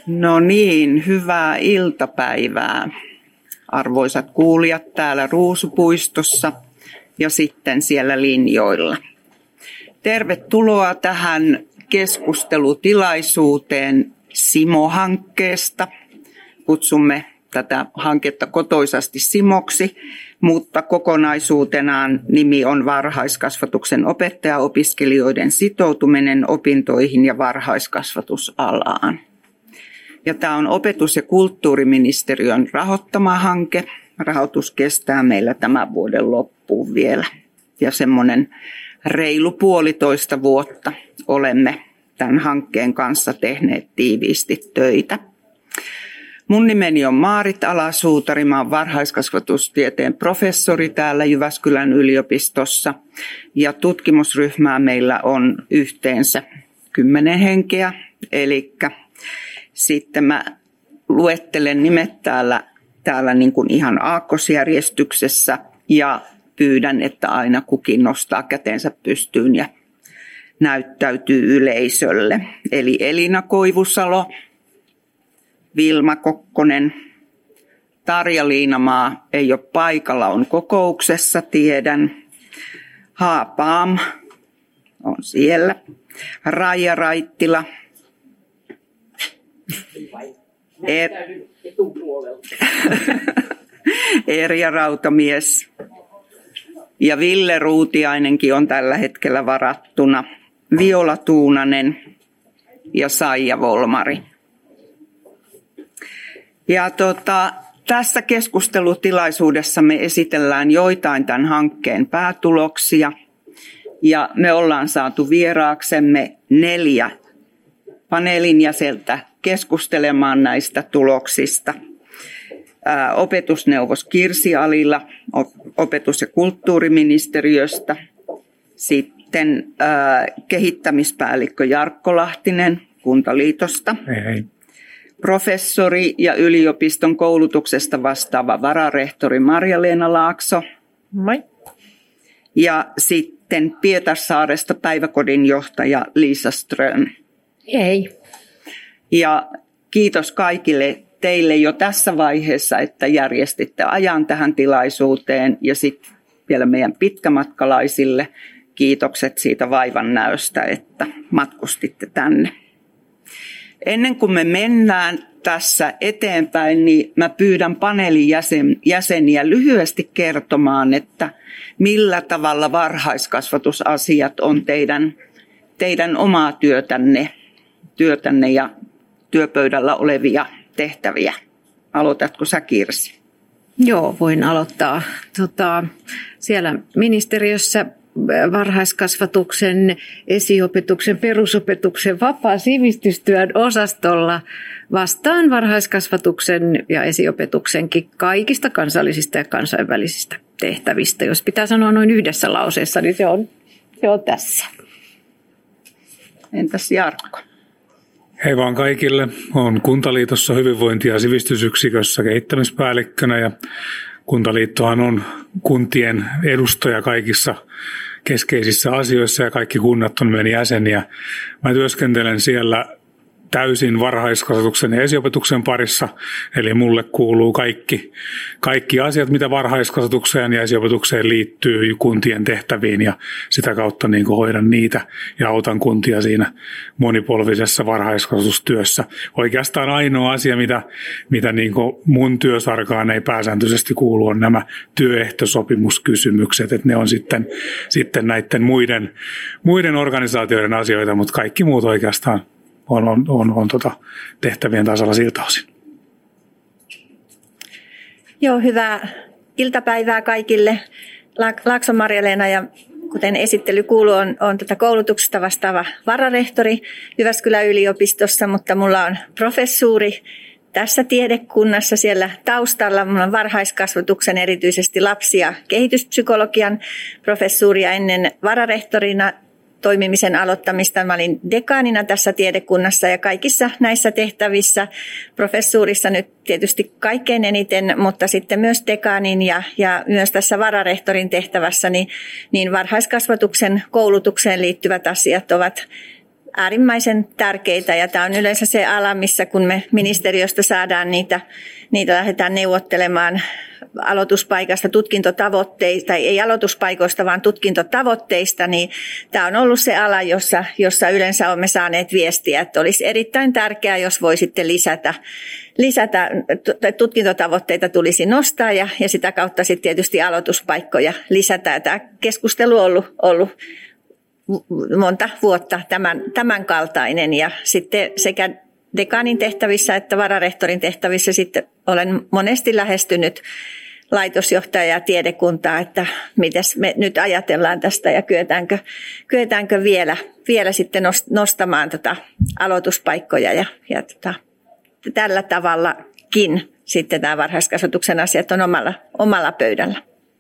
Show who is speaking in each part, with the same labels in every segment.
Speaker 1: No niin, hyvää iltapäivää, arvoisat kuulijat täällä Ruusupuistossa ja sitten siellä linjoilla. Tervetuloa tähän keskustelutilaisuuteen Simo-hankkeesta. Kutsumme tätä hanketta kotoisasti Simoksi, mutta kokonaisuutenaan nimi on varhaiskasvatuksen opettajaopiskelijoiden sitoutuminen opintoihin ja varhaiskasvatusalaan. Ja tämä on opetus- ja kulttuuriministeriön rahoittama hanke. Rahoitus kestää meillä tämän vuoden loppuun vielä. Ja semmoinen reilu 1,5 vuotta olemme tämän hankkeen kanssa tehneet tiiviisti töitä. Mun nimeni on Maarit Alasuutari, mä oon varhaiskasvatustieteen professori täällä Jyväskylän yliopistossa. Ja tutkimusryhmää meillä on yhteensä 10 henkeä, eli sitten mä luettelen nimet täällä niin kuin ihan aakkosjärjestyksessä ja pyydän, että aina kukin nostaa kätensä pystyyn ja näyttäytyy yleisölle. Eli Elina Koivusalo, Vilma Kokkonen, Tarja Liinamaa ei ole paikalla, on kokouksessa, tiedän. Haapaam on siellä. Raija Raittila. Erja Rautamies ja Ville Ruutiainenkin on tällä hetkellä varattuna. Viola Tuunanen ja Saija Volmari. Ja tässä keskustelutilaisuudessa me esitellään joitain tämän hankkeen päätuloksia. Ja me ollaan saatu vieraaksemme 4 paneelin jäsentä keskustelemaan näistä tuloksista. Opetusneuvos Kirsi Alila opetus- ja kulttuuriministeriöstä, sitten kehittämispäällikkö Jarkko Lahtinen Kuntaliitosta,
Speaker 2: Hei.
Speaker 1: Professori ja yliopiston koulutuksesta vastaava vararehtori Marja-Leena Laakso.
Speaker 3: Moi.
Speaker 1: Ja sitten Pietarsaaresta päiväkodin johtaja Liisa Ström.
Speaker 3: Hei.
Speaker 1: Ja kiitos kaikille teille jo tässä vaiheessa, että järjestitte ajan tähän tilaisuuteen. Ja sitten vielä meidän pitkämatkalaisille kiitokset siitä vaivannäöstä, että matkustitte tänne. Ennen kuin me mennään tässä eteenpäin, niin mä pyydän paneelin jäseniä lyhyesti kertomaan, että millä tavalla varhaiskasvatusasiat on teidän omaa työtänne ja työpöydällä olevia tehtäviä. Aloitatko sä, Kirsi?
Speaker 3: Joo, voin aloittaa. Siellä ministeriössä varhaiskasvatuksen, esiopetuksen, perusopetuksen, vapaa sivistystyön osastolla vastaan varhaiskasvatuksen ja esiopetuksenkin kaikista kansallisista ja kansainvälisistä tehtävistä. Jos pitää sanoa noin yhdessä lauseessa, niin se on tässä.
Speaker 1: Entäs Jarkko?
Speaker 2: Hei vaan kaikille. Olen Kuntaliitossa hyvinvointi- ja sivistysyksikössä kehittämispäällikkönä ja Kuntaliittohan on kuntien edustaja kaikissa keskeisissä asioissa ja kaikki kunnat on meidän jäseniä. Mä työskentelen siellä täysin varhaiskasvatuksen ja esiopetuksen parissa, eli mulle kuuluu kaikki asiat, mitä varhaiskasvatukseen ja esiopetukseen liittyy kuntien tehtäviin ja sitä kautta niin kuin hoidan niitä ja autan kuntia siinä monipolvisessa varhaiskasvatustyössä. Oikeastaan ainoa asia, mitä niin kuin mun työsarkaan ei pääsääntöisesti kuulu, on nämä työehtosopimuskysymykset, että ne on sitten näiden muiden organisaatioiden asioita, mutta kaikki muut oikeastaan on tehtävien tasalla siltä osin.
Speaker 4: Joo, hyvää iltapäivää kaikille. Laakso Marja-Leena ja kuten esittely kuuluu, on tätä koulutuksesta vastaava vararehtori Jyväskylän yliopistossa, mutta mulla on professuuri tässä tiedekunnassa siellä taustalla. Mulla on varhaiskasvatuksen, erityisesti lapsi- ja kehityspsykologian professuuri ja ennen vararehtorina toimimisen aloittamista. Mä olin dekaanina tässä tiedekunnassa ja kaikissa näissä tehtävissä, professuurissa nyt tietysti kaikkein eniten, mutta sitten myös dekaanin ja myös tässä vararehtorin tehtävässä, niin varhaiskasvatuksen koulutukseen liittyvät asiat ovat äärimmäisen tärkeitä ja tämä on yleensä se ala, missä kun me ministeriöstä saadaan niitä lähdetään neuvottelemaan aloituspaikasta tutkintotavoitteista, tai ei aloituspaikoista, vaan tutkintotavoitteista, niin tämä on ollut se ala, jossa yleensä olemme saaneet viestiä, että olisi erittäin tärkeää, jos voisitte lisätä tutkintotavoitteita tulisi nostaa ja sitä kautta sitten tietysti aloituspaikkoja lisätä. Ja tämä keskustelu on ollut monta vuotta tämän kaltainen ja sitten sekä dekaanin tehtävissä että vararehtorin tehtävissä sitten olen monesti lähestynyt laitosjohtajaa ja tiedekuntaa, että mitäs me nyt ajatellaan tästä ja kyetäänkö vielä sitten nostamaan aloituspaikkoja ja tällä tavallakin sitten tämä varhaiskasvatuksen asiat on omalla pöydällä.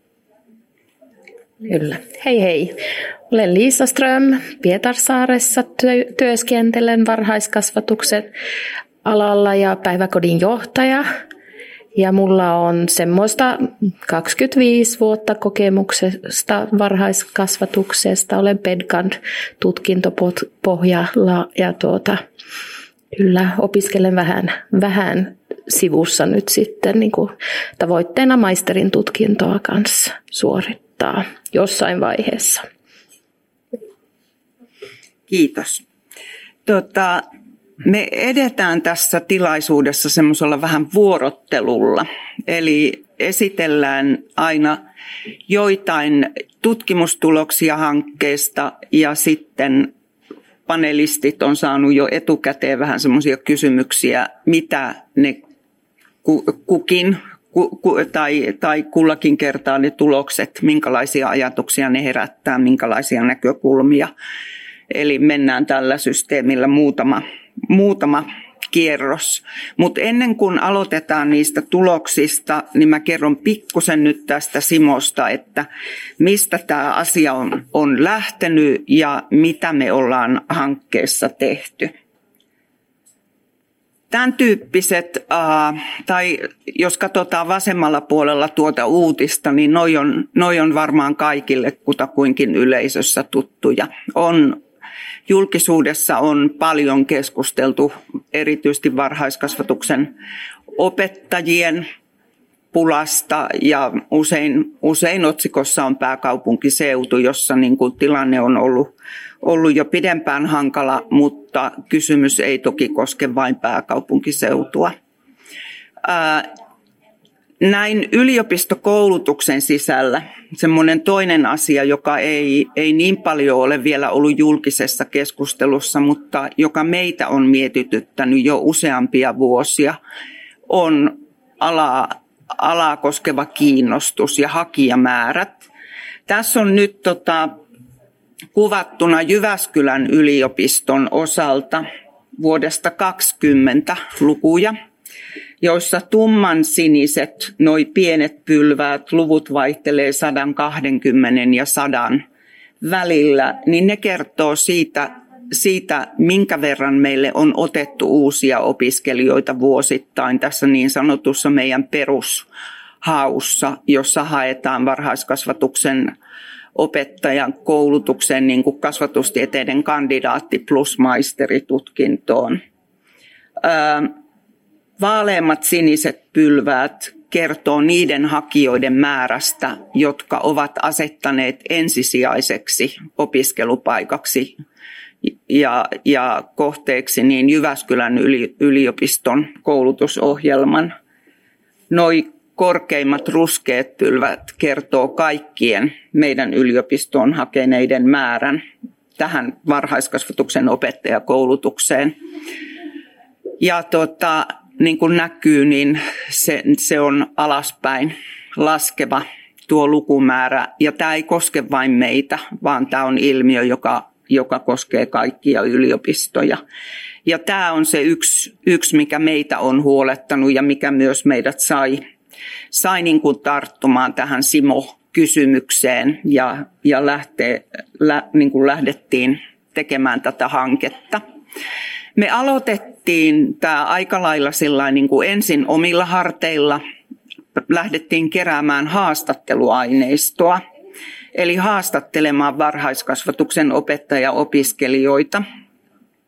Speaker 5: Kyllä. Hei hei. Olen Liisa Ström. Pietarsaaressa työskentelen varhaiskasvatuksen alalla ja päiväkodin johtaja. Ja mulla on semmoista 25 vuotta kokemuksesta varhaiskasvatuksesta. Olen PEDCAD-tutkintopohjalla ja kyllä opiskelen vähän sivussa nyt sitten niin kuin tavoitteena maisterin tutkintoa kanssa suorittaa jossain vaiheessa.
Speaker 1: Kiitos. Me edetään tässä tilaisuudessa semmoisella vähän vuorottelulla, eli esitellään aina joitain tutkimustuloksia hankkeesta ja sitten panelistit on saanut jo etukäteen vähän semmoisia kysymyksiä, mitä ne kukin tai kullakin kertaa ne tulokset, minkälaisia ajatuksia ne herättää, minkälaisia näkökulmia. Eli mennään tällä systeemillä muutama kierros. Mutta ennen kuin aloitetaan niistä tuloksista, niin mä kerron pikkusen nyt tästä Simosta, että mistä tämä asia on lähtenyt ja mitä me ollaan hankkeessa tehty. Tämän tyyppiset, tai jos katsotaan vasemmalla puolella tuota uutista, niin noi on varmaan kaikille kutakuinkin yleisössä tuttuja. Julkisuudessa on paljon keskusteltu erityisesti varhaiskasvatuksen opettajien pulasta ja usein otsikossa on pääkaupunkiseutu, jossa niin kuin tilanne on ollut jo pidempään hankala, mutta kysymys ei toki koske vain pääkaupunkiseutua. Näin yliopistokoulutuksen sisällä semmoinen toinen asia, joka ei niin paljon ole vielä ollut julkisessa keskustelussa, mutta joka meitä on mietityttänyt jo useampia vuosia, on alaa koskeva kiinnostus ja hakijamäärät. Tässä on nyt kuvattuna Jyväskylän yliopiston osalta vuodesta 2020 lukuja, joissa tumman siniset, noi pienet pylväät, luvut vaihtelee 120 ja 100 välillä, niin ne kertoo siitä, minkä verran meille on otettu uusia opiskelijoita vuosittain tässä niin sanotussa meidän perushaussa, jossa haetaan varhaiskasvatuksen opettajan koulutuksen niin kuin kasvatustieteiden kandidaatti plus maisteritutkintoon. Vaaleimmat siniset pylväät kertoo niiden hakijoiden määrästä, jotka ovat asettaneet ensisijaiseksi opiskelupaikaksi ja kohteeksi niin Jyväskylän yliopiston koulutusohjelman. Noi korkeimmat ruskeat pylvät kertoo kaikkien meidän yliopistoon hakeneiden määrän tähän varhaiskasvatuksen opettajakoulutukseen. Ja niin kuin näkyy, niin se on alaspäin laskeva tuo lukumäärä. Ja tämä ei koske vain meitä, vaan tämä on ilmiö, joka koskee kaikkia yliopistoja. Ja tämä on se yksi, mikä meitä on huolettanut ja mikä myös meidät sai niin kuin tarttumaan tähän Simo-kysymykseen ja niin kuin lähdettiin tekemään tätä hanketta. Me aloitettiin tämä aika lailla sillain niin kuin ensin omilla harteilla. Lähdettiin keräämään haastatteluaineistoa, eli haastattelemaan varhaiskasvatuksen opettajaopiskelijoita.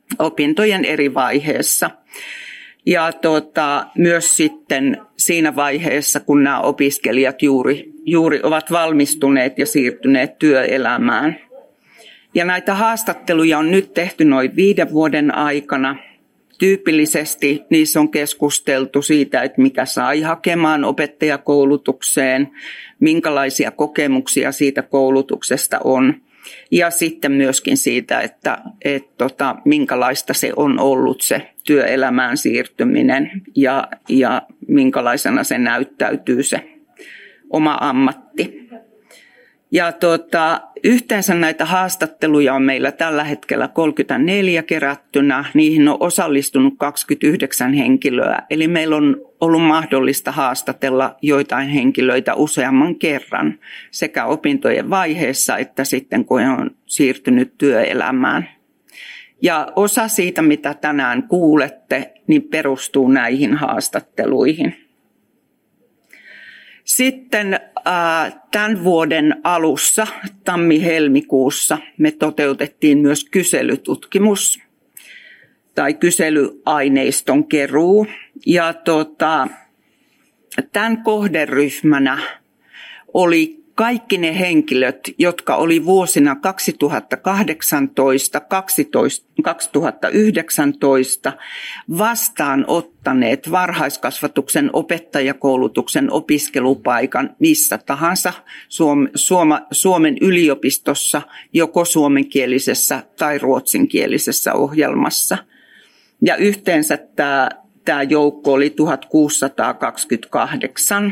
Speaker 1: opintojen eri vaiheessa. Ja myös sitten siinä vaiheessa, kun nämä opiskelijat juuri ovat valmistuneet ja siirtyneet työelämään. Ja näitä haastatteluja on nyt tehty noin 5 vuoden aikana. Tyypillisesti niissä on keskusteltu siitä, että mikä sai hakemaan opettajakoulutukseen, minkälaisia kokemuksia siitä koulutuksesta on. Ja sitten myöskin siitä, että minkälaista se on ollut se työelämään siirtyminen ja minkälaisena se näyttäytyy se oma ammatti. Ja yhteensä näitä haastatteluja on meillä tällä hetkellä 34 kerättynä. Niihin on osallistunut 29 henkilöä. Eli meillä on ollut mahdollista haastatella joitain henkilöitä useamman kerran sekä opintojen vaiheessa että sitten kun he on siirtynyt työelämään. Ja osa siitä, mitä tänään kuulette, niin perustuu näihin haastatteluihin. Sitten tämän vuoden alussa, tammi-helmikuussa, me toteutettiin myös kyselytutkimus tai kyselyaineiston keruu. Ja tämän kohderyhmänä oli kaikki ne henkilöt, jotka oli vuosina 2018-2019 vastaanottaneet varhaiskasvatuksen opettajakoulutuksen opiskelupaikan missä tahansa Suomen yliopistossa, joko suomenkielisessä tai ruotsinkielisessä ohjelmassa. Ja yhteensä tämä joukko oli 1628.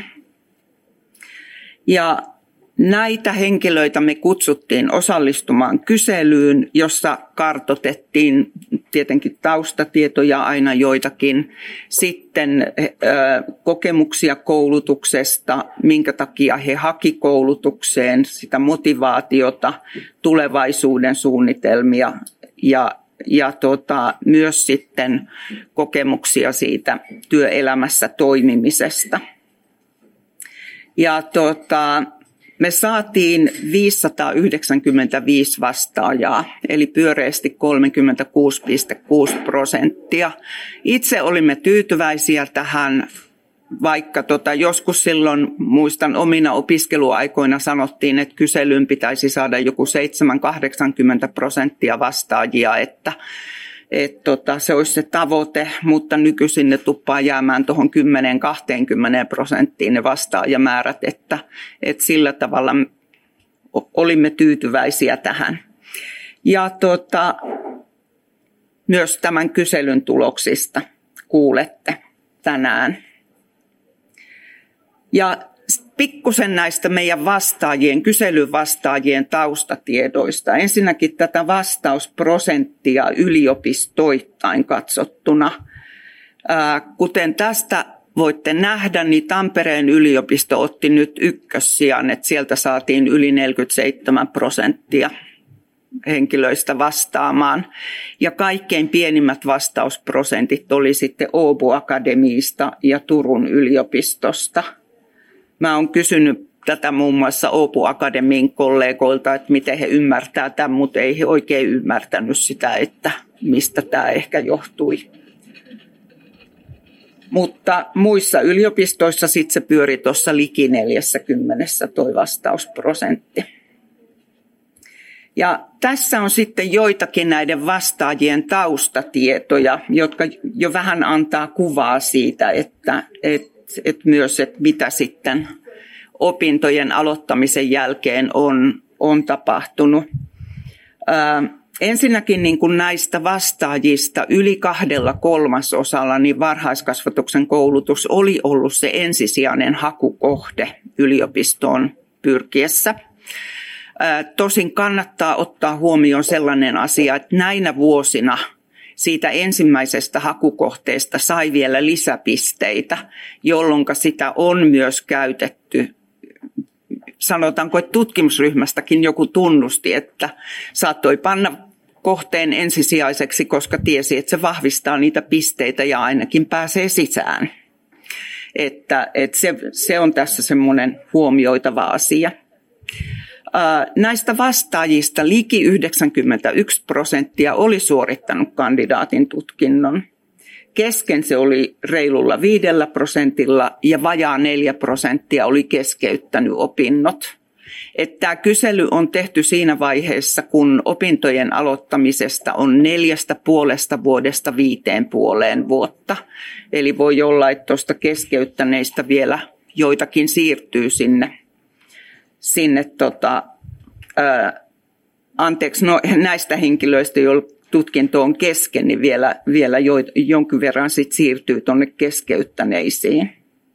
Speaker 1: Ja näitä henkilöitä me kutsuttiin osallistumaan kyselyyn, jossa kartoitettiin tietenkin taustatietoja aina joitakin, sitten kokemuksia koulutuksesta, minkä takia he haki koulutukseen, sitä motivaatiota, tulevaisuuden suunnitelmia ja myös sitten kokemuksia siitä työelämässä toimimisesta. Ja me saatiin 595 vastaajaa, eli pyöreästi 36,6%. Itse olimme tyytyväisiä tähän, vaikka joskus silloin, muistan omina opiskeluaikoina sanottiin, että kyselyyn pitäisi saada joku 7-80% vastaajia, että se olisi se tavoite, mutta nykyisin ne tuppaa jäämään tuohon 10-20% ne vastaajamäärät, että sillä tavalla olimme tyytyväisiä tähän. Ja myös tämän kyselyn tuloksista kuulette tänään. Ja pikkusen näistä meidän kyselyvastaajien taustatiedoista. Ensinnäkin tätä vastausprosenttia yliopistoittain katsottuna. Kuten tästä voitte nähdä, niin Tampereen yliopisto otti nyt ykkössijan, että sieltä saatiin yli 47% henkilöistä vastaamaan. Ja kaikkein pienimmät vastausprosentit oli sitten Åbo Akademiista ja Turun yliopistosta. Mä oon kysynyt tätä muun muassa Åbo Akademin kollegoilta, että miten he ymmärtää tämän, mutta ei he oikein ymmärtänyt sitä, että mistä tämä ehkä johtui. Mutta muissa yliopistoissa sitten se pyöri tuossa liki 40 toi vastausprosentti. Ja tässä on sitten joitakin näiden vastaajien taustatietoja, jotka jo vähän antaa kuvaa siitä, että mitä sitten opintojen aloittamisen jälkeen on tapahtunut. Ensinnäkin niin kuin näistä vastaajista yli 2/3 niin varhaiskasvatuksen koulutus oli ollut se ensisijainen hakukohde yliopistoon pyrkiessä. Tosin kannattaa ottaa huomioon sellainen asia, että näinä vuosina siitä ensimmäisestä hakukohteesta sai vielä lisäpisteitä, jolloin sitä on myös käytetty. Sanotaanko, että tutkimusryhmästäkin joku tunnusti, että saattoi panna kohteen ensisijaiseksi, koska tiesi, että se vahvistaa niitä pisteitä ja ainakin pääsee sisään. Että se on tässä semmoinen huomioitava asia. Näistä vastaajista liki 91% oli suorittanut kandidaatin tutkinnon. Kesken se oli reilulla 5% ja vajaa 4% oli keskeyttänyt opinnot. Tämä kysely on tehty siinä vaiheessa, kun opintojen aloittamisesta on 4,5 vuodesta 5,5 vuotta. Eli voi olla, että tuosta keskeyttäneistä vielä joitakin siirtyy näistä henkilöistä, joilla tutkinto on kesken, niin vielä jonkin verran sit siirtyy tuonne keskeyttäneisiin.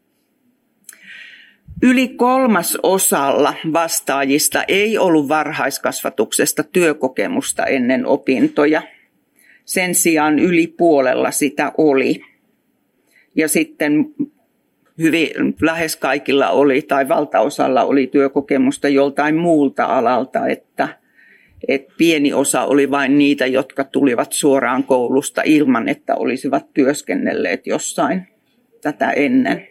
Speaker 1: Yli 3/3 vastaajista ei ollut varhaiskasvatuksesta työkokemusta ennen opintoja. Sen sijaan yli puolella sitä oli. Ja sitten lähes kaikilla oli tai valtaosalla oli työkokemusta joltain muulta alalta, että pieni osa oli vain niitä, jotka tulivat suoraan koulusta ilman, että olisivat työskennelleet jossain tätä ennen.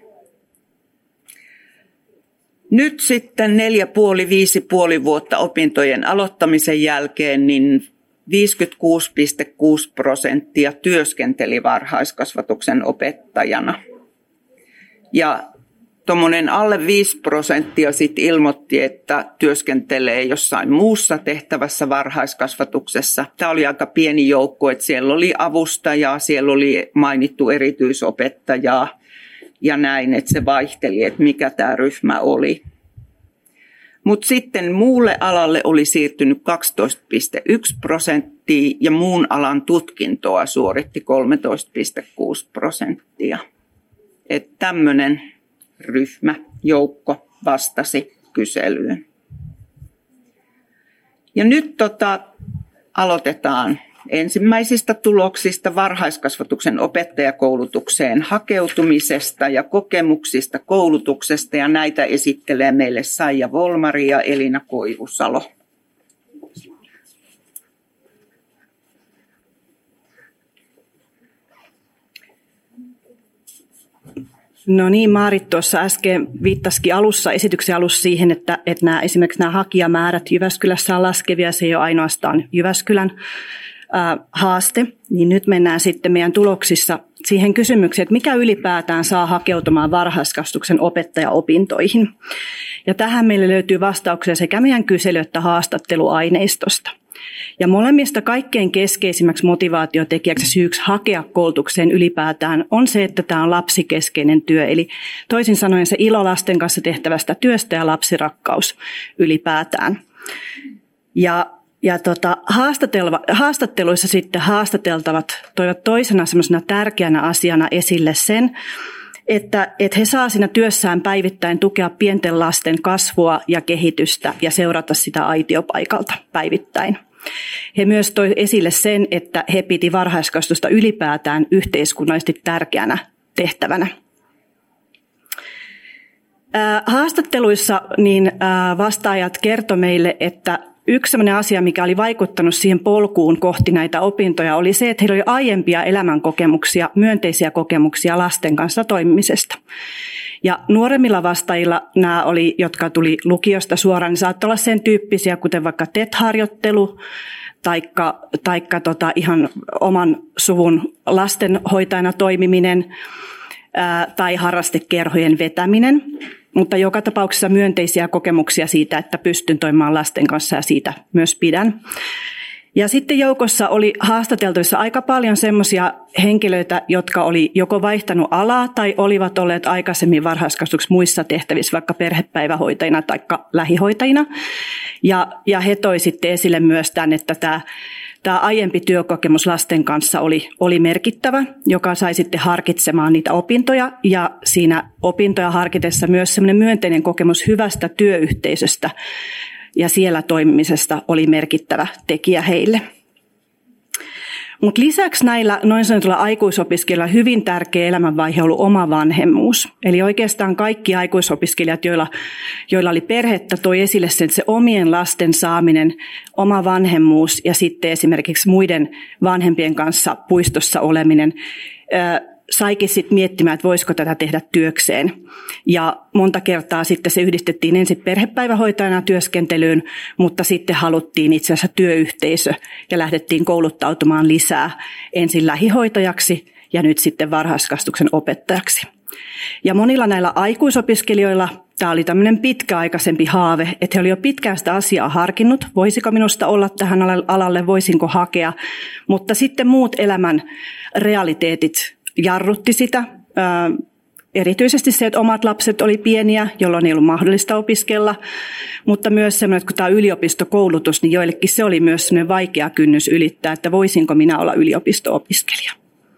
Speaker 1: Nyt sitten 4,5–5,5 vuotta opintojen aloittamisen jälkeen niin 56,6% työskenteli varhaiskasvatuksen opettajana. Ja tuommoinen alle 5% sitten ilmoitti, että työskentelee jossain muussa tehtävässä varhaiskasvatuksessa. Tämä oli aika pieni joukko, että siellä oli avustajaa, siellä oli mainittu erityisopettajaa ja näin, että se vaihteli, että mikä tämä ryhmä oli. Mutta sitten muulle alalle oli siirtynyt 12,1% ja muun alan tutkintoa suoritti 13,6%. Että tämmöinen ryhmäjoukko vastasi kyselyyn. Ja nyt aloitetaan ensimmäisistä tuloksista varhaiskasvatuksen opettajakoulutukseen hakeutumisesta ja kokemuksista koulutuksesta. Ja näitä esittelee meille Saija Volmari ja Elina Koivusalo.
Speaker 6: No niin, Maarit tuossa äsken viittasikin esityksen alussa siihen, että esimerkiksi nämä hakijamäärät Jyväskylässä on laskevia. Se ei ole ainoastaan Jyväskylän haaste. Niin nyt mennään sitten meidän tuloksissa siihen kysymykseen, että mikä ylipäätään saa hakeutumaan varhaiskasvatuksen opettajaopintoihin. Ja tähän meille löytyy vastauksia sekä meidän kysely- että haastatteluaineistosta. Ja molemmista kaikkein keskeisimmäksi motivaatiotekijäksi syyksi hakea koulutukseen ylipäätään on se, että tämä on lapsikeskeinen työ. Eli toisin sanoen se ilo lasten kanssa tehtävästä työstä ja lapsirakkaus ylipäätään. Haastatteluissa sitten haastateltavat toivat toisena semmoisena tärkeänä asiana esille sen, että he saa siinä työssään päivittäin tukea pienten lasten kasvua ja kehitystä ja seurata sitä aitiopaikalta päivittäin. He myös toi esille sen, että he piti varhaiskasvatusta ylipäätään yhteiskunnallisesti tärkeänä tehtävänä. Haastatteluissa niin vastaajat kertoi meille, että yksi sellainen asia, mikä oli vaikuttanut siihen polkuun kohti näitä opintoja, oli se, että heillä oli aiempia elämänkokemuksia, myönteisiä kokemuksia lasten kanssa toimimisesta. Ja nuoremmilla vastaajilla nämä oli, jotka tuli lukiosta suoraan, niin saattoi olla sen tyyppisiä, kuten vaikka TET-harjoittelu, taikka ihan oman suvun lastenhoitajana toimiminen tai harrastekerhojen vetäminen. Mutta joka tapauksessa myönteisiä kokemuksia siitä, että pystyn toimimaan lasten kanssa ja siitä myös pidän. Ja sitten joukossa oli haastateltavissa aika paljon semmoisia henkilöitä, jotka oli joko vaihtanut alaa tai olivat olleet aikaisemmin varhaiskasvatuksessa muissa tehtävissä, vaikka perhepäivähoitajina tai lähihoitajina. Ja he toi sitten esille myös tämän, että tämä aiempi työkokemus lasten kanssa oli merkittävä, joka sai sitten harkitsemaan niitä opintoja. Ja siinä opintoja harkitessa myös semmoinen myönteinen kokemus hyvästä työyhteisöstä ja siellä toimimisesta oli merkittävä tekijä heille. Mutta lisäksi näillä noin sanotulla aikuisopiskelijoilla hyvin tärkeä elämänvaihe on ollut oma vanhemmuus. Eli oikeastaan kaikki aikuisopiskelijat, joilla oli perhettä, toi esille sen, että se omien lasten saaminen, oma vanhemmuus ja sitten esimerkiksi muiden vanhempien kanssa puistossa oleminen, saikin sitten miettimään, että voisiko tätä tehdä työkseen. Ja monta kertaa sitten se yhdistettiin ensin perhepäivähoitajana työskentelyyn, mutta sitten haluttiin itse asiassa työyhteisö ja lähdettiin kouluttautumaan lisää ensin lähihoitajaksi ja nyt sitten varhaiskasvatuksen opettajaksi. Ja monilla näillä aikuisopiskelijoilla tämä oli tämmöinen pitkäaikaisempi haave, että he olivat jo pitkään sitä asiaa harkinnut, voisiko minusta olla tähän alalle, voisinko hakea, mutta sitten muut elämän realiteetit jarrutti sitä. Erityisesti se, että omat lapset oli pieniä, jolloin ei ollut mahdollista opiskella, mutta myös semmoinen, että kun tämä yliopistokoulutus, niin joillekin se oli myös semmoinen vaikea kynnys ylittää, että voisinko minä olla yliopisto-opiskelija.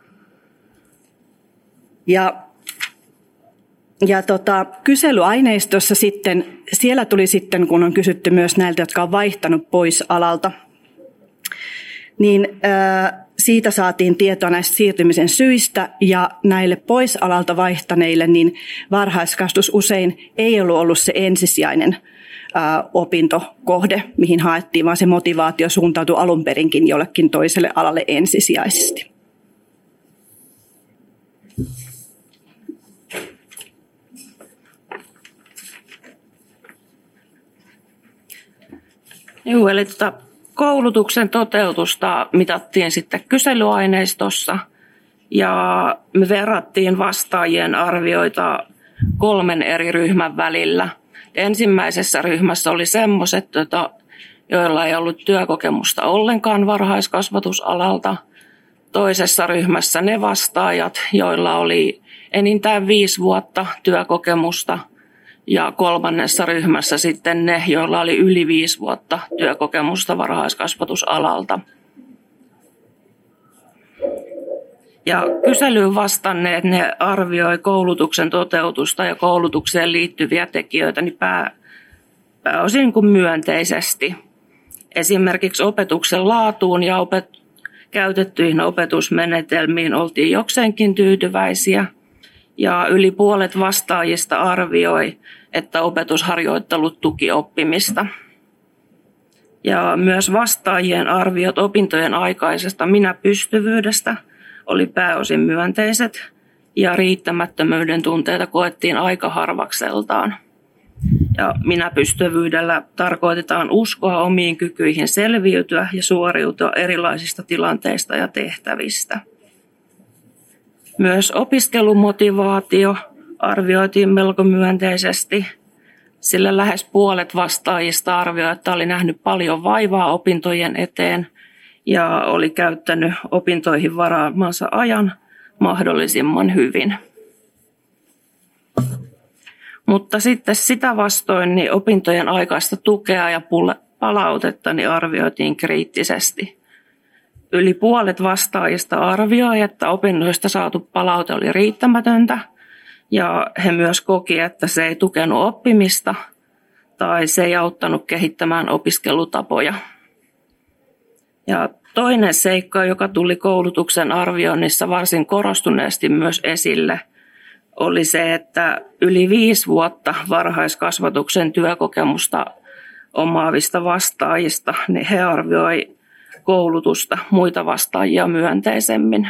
Speaker 6: Kyselyaineistossa sitten, siellä tuli sitten, kun on kysytty myös näiltä, jotka on vaihtanut pois alalta, niin siitä saatiin tietoa näistä siirtymisen syistä, ja näille pois alalta vaihtaneille niin varhaiskasvatus usein ei ollut se ensisijainen opintokohde, mihin haettiin, vaan se motivaatio suuntautui alun perinkin jollekin toiselle alalle ensisijaisesti.
Speaker 7: Joo, eli koulutuksen toteutusta mitattiin sitten kyselyaineistossa ja me verrattiin vastaajien arvioita 3 eri ryhmän välillä. Ensimmäisessä ryhmässä oli semmoiset, joilla ei ollut työkokemusta ollenkaan varhaiskasvatusalalta. Toisessa ryhmässä ne vastaajat, joilla oli enintään 5 vuotta työkokemusta. Ja 3. ryhmässä sitten ne, joilla oli yli 5 vuotta työkokemusta varhaiskasvatusalalta. Ja kyselyyn vastanneet ne arvioi koulutuksen toteutusta ja koulutukseen liittyviä tekijöitä niin pääosin kuin myönteisesti. Esimerkiksi opetuksen laatuun ja käytettyihin opetusmenetelmiin oltiin jokseenkin tyytyväisiä. Ja yli puolet vastaajista arvioi, että opetusharjoittelut tuki oppimista. Ja myös vastaajien arviot opintojen aikaisesta minäpystyvyydestä oli pääosin myönteiset ja riittämättömyyden tunteita koettiin aika harvakseltaan. Ja minäpystyvyydellä tarkoitetaan uskoa omiin kykyihin selviytyä ja suoriutua erilaisista tilanteista ja tehtävistä. Myös opiskelumotivaatio arvioitiin melko myönteisesti, sillä lähes puolet vastaajista arvioi, että oli nähnyt paljon vaivaa opintojen eteen ja oli käyttänyt opintoihin varaamansa ajan mahdollisimman hyvin. Mutta sitten sitä vastoin niin opintojen aikaista tukea ja palautetta niin arvioitiin kriittisesti. Yli puolet vastaajista arvioi, että opinnoista saatu palaute oli riittämätöntä ja he myös koki, että se ei tukenut oppimista tai se ei auttanut kehittämään opiskelutapoja. Ja toinen seikka, joka tuli koulutuksen arvioinnissa varsin korostuneesti myös esille, oli se, että yli 5 vuotta varhaiskasvatuksen työkokemusta omaavista vastaajista, niin he arvioi koulutusta muita vastaajia myönteisemmin.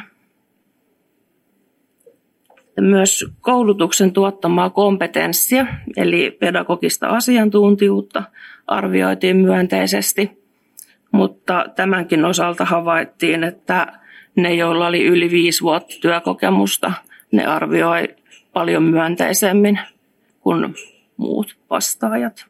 Speaker 7: Myös koulutuksen tuottamaa kompetenssia, eli pedagogista asiantuntijuutta, arvioitiin myönteisesti, mutta tämänkin osalta havaittiin, että ne, joilla oli yli 5 vuotta työkokemusta, ne arvioi paljon myönteisemmin kuin muut vastaajat.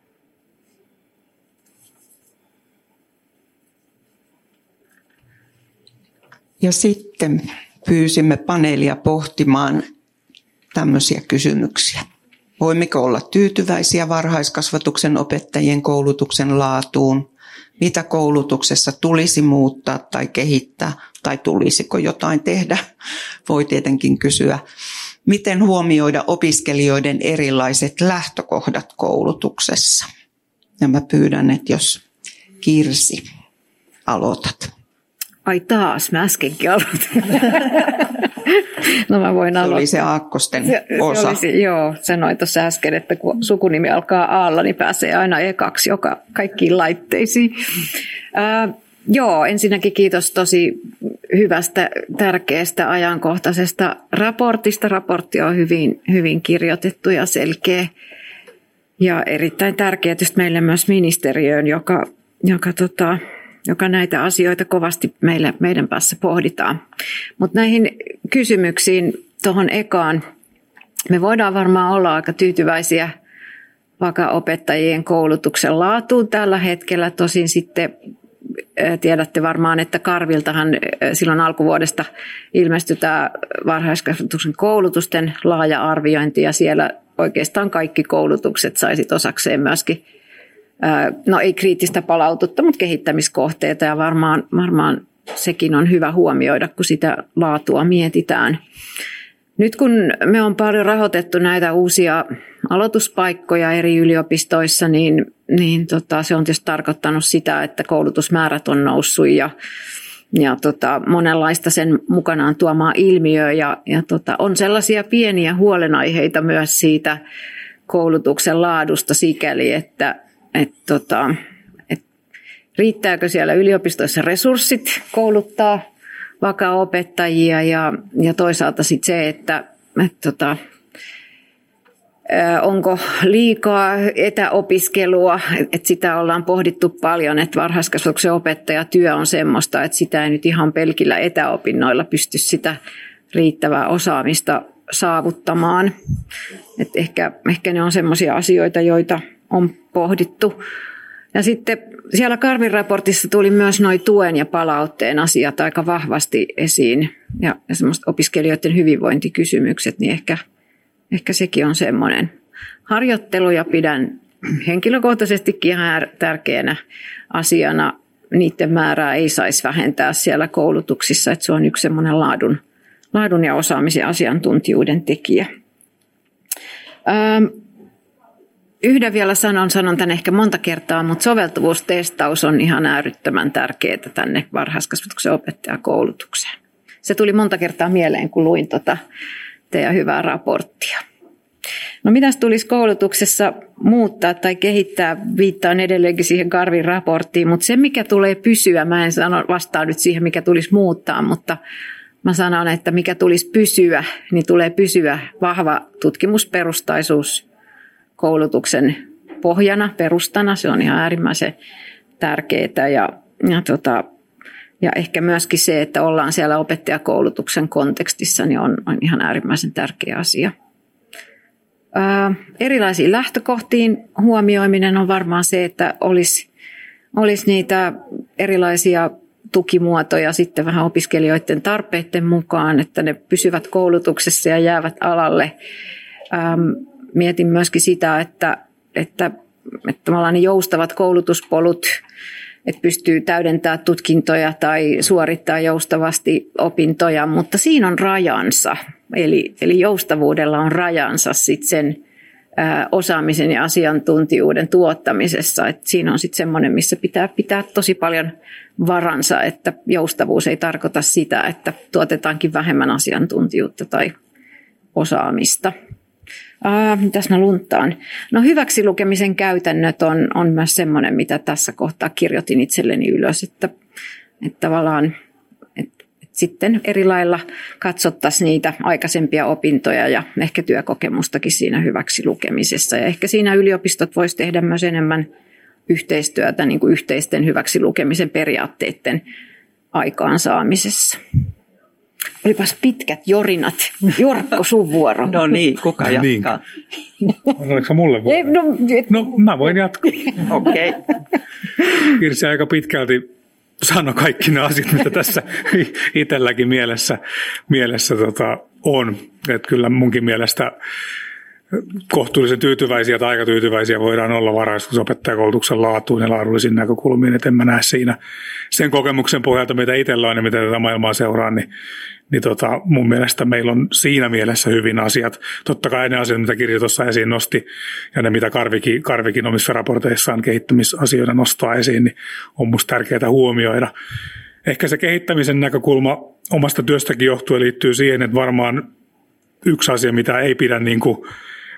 Speaker 1: Ja sitten pyysimme paneelia pohtimaan tämmöisiä kysymyksiä. Voimmeko olla tyytyväisiä varhaiskasvatuksen opettajien koulutuksen laatuun? Mitä koulutuksessa tulisi muuttaa tai kehittää? Tai tulisiko jotain tehdä? Voi tietenkin kysyä. Miten huomioida opiskelijoiden erilaiset lähtökohdat koulutuksessa? Ja mä pyydän, että jos Kirsi aloitat.
Speaker 3: Ai taas, mä äskenkin aloitin. No mä voin aloittaa.
Speaker 1: Se oli se aakkosten osa.
Speaker 3: Joo, sanoin tuossa äsken, että kun sukunimi alkaa Aalla, niin pääsee aina ekaksi kaikkiin laitteisiin. Joo, ensinnäkin kiitos tosi hyvästä, tärkeästä, ajankohtaisesta raportista. Raportti on hyvin kirjoitettu ja selkeä ja erittäin tärkeä tietysti meille myös ministeriöön, joka näitä asioita kovasti meidän päässä pohditaan. Mutta näihin kysymyksiin tuohon ekaan, me voidaan varmaan olla aika tyytyväisiä vaka-opettajien koulutuksen laatuun tällä hetkellä. Tosin sitten tiedätte varmaan, että Karviltahan silloin alkuvuodesta ilmestyi tämä varhaiskasvatuksen koulutusten laaja arviointi ja siellä oikeastaan kaikki koulutukset saisit osakseen myöskin, no ei kriittistä palautetta, mutta kehittämiskohteita ja varmaan sekin on hyvä huomioida, kun sitä laatua mietitään. Nyt kun me on paljon rahoitettu näitä uusia aloituspaikkoja eri yliopistoissa, niin se on tietysti tarkoittanut sitä, että koulutusmäärät on noussut ja monenlaista sen mukanaan tuomaa ilmiöä ja on sellaisia pieniä huolenaiheita myös siitä koulutuksen laadusta sikäli, että riittääkö siellä yliopistoissa resurssit kouluttaa vaka-opettajia ja toisaalta sitten se, että onko liikaa etäopiskelua, että sitä ollaan pohdittu paljon, että varhaiskasvatuksen opettajatyö on semmoista, että sitä ei nyt ihan pelkillä etäopinnoilla pysty sitä riittävää osaamista saavuttamaan. Että ehkä ne on semmoisia asioita, joita on pohdittu. Ja sitten siellä Karvin raportissa tuli myös nuo tuen ja palautteen asiat aika vahvasti esiin ja semmoiset opiskelijoiden hyvinvointikysymykset, niin ehkä sekin on semmoinen. Harjoitteluja pidän henkilökohtaisestikin ihan tärkeänä asiana. Niiden määrää ei saisi vähentää siellä koulutuksissa, että se on yksi semmoinen laadun ja osaamisen asiantuntijuuden tekijä. Yhden vielä sanon tämän ehkä monta kertaa, mutta soveltuvuustestaus on ihan äärettömän tärkeää tänne varhaiskasvatuksen opettajakoulutukseen. Se tuli monta kertaa mieleen, kun luin teidän hyvää raporttia. No mitäs tulisi koulutuksessa muuttaa tai kehittää, viittaan edelleenkin siihen Karvin raporttiin, mutta se mikä tulee pysyä, mä en vastaa nyt siihen mikä tulisi muuttaa, mutta mä sanon, että mikä tulisi pysyä, niin tulee pysyä vahva tutkimusperustaisuus koulutuksen pohjana, perustana, se on ihan äärimmäisen tärkeää ja ehkä myöskin se, että ollaan siellä opettajakoulutuksen kontekstissa, niin on ihan äärimmäisen tärkeä asia. Erilaisiin lähtökohtiin huomioiminen on varmaan se, että olisi niitä erilaisia tukimuotoja sitten vähän opiskelijoiden tarpeiden mukaan, että ne pysyvät koulutuksessa ja jäävät alalle. Mietin myöskin sitä, että ne joustavat koulutuspolut, että pystyy täydentämään tutkintoja tai suorittaa joustavasti opintoja, mutta siinä on rajansa. Eli joustavuudella on rajansa sit sen osaamisen ja asiantuntijuuden tuottamisessa. Et siinä on sitten semmoinen, missä pitää tosi paljon varansa, että joustavuus ei tarkoita sitä, että tuotetaankin vähemmän asiantuntijuutta tai osaamista. Mitäs mä lunttaan? No hyväksi lukemisen käytännöt on myös semmoinen, mitä tässä kohtaa kirjoitin itselleni ylös, että tavallaan että sitten eri lailla katsottaisiin niitä aikaisempia opintoja ja ehkä työkokemustakin siinä hyväksi lukemisessa. Ja ehkä siinä yliopistot voisi tehdä myös enemmän yhteistyötä niin kuin yhteisten hyväksi lukemisen periaatteiden aikaansaamisessa. Olipas pitkät jorinat. Jorkko, sun vuoro.
Speaker 1: No niin, kuka jatkaa?
Speaker 2: Oliko mulle vuoro? No mä voin jatkaa.
Speaker 1: Okei.
Speaker 2: Kirsi aika pitkälti sanoi kaikki ne asiat, mitä tässä itselläkin mielessä on. Että kyllä munkin mielestä kohtuullisen tyytyväisiä tai aika tyytyväisiä voidaan olla varhaiskasvatusopettajakoulutuksen laatuun ja laadullisiin näkökulmiin. Että en mä näe siinä sen kokemuksen pohjalta, mitä itsellä on ja mitä tätä maailmaa seuraa, niin mun mielestä meillä on siinä mielessä hyvin asiat. Totta kai ne asiat, mitä Kirsi tuossa esiin nosti ja ne, mitä Karvikin omissa raporteissaan kehittämisasioita nostaa esiin, niin on musta tärkeää huomioida. Ehkä se kehittämisen näkökulma omasta työstäkin johtuen liittyy siihen, että varmaan yksi asia, mitä ei pidä niin kuin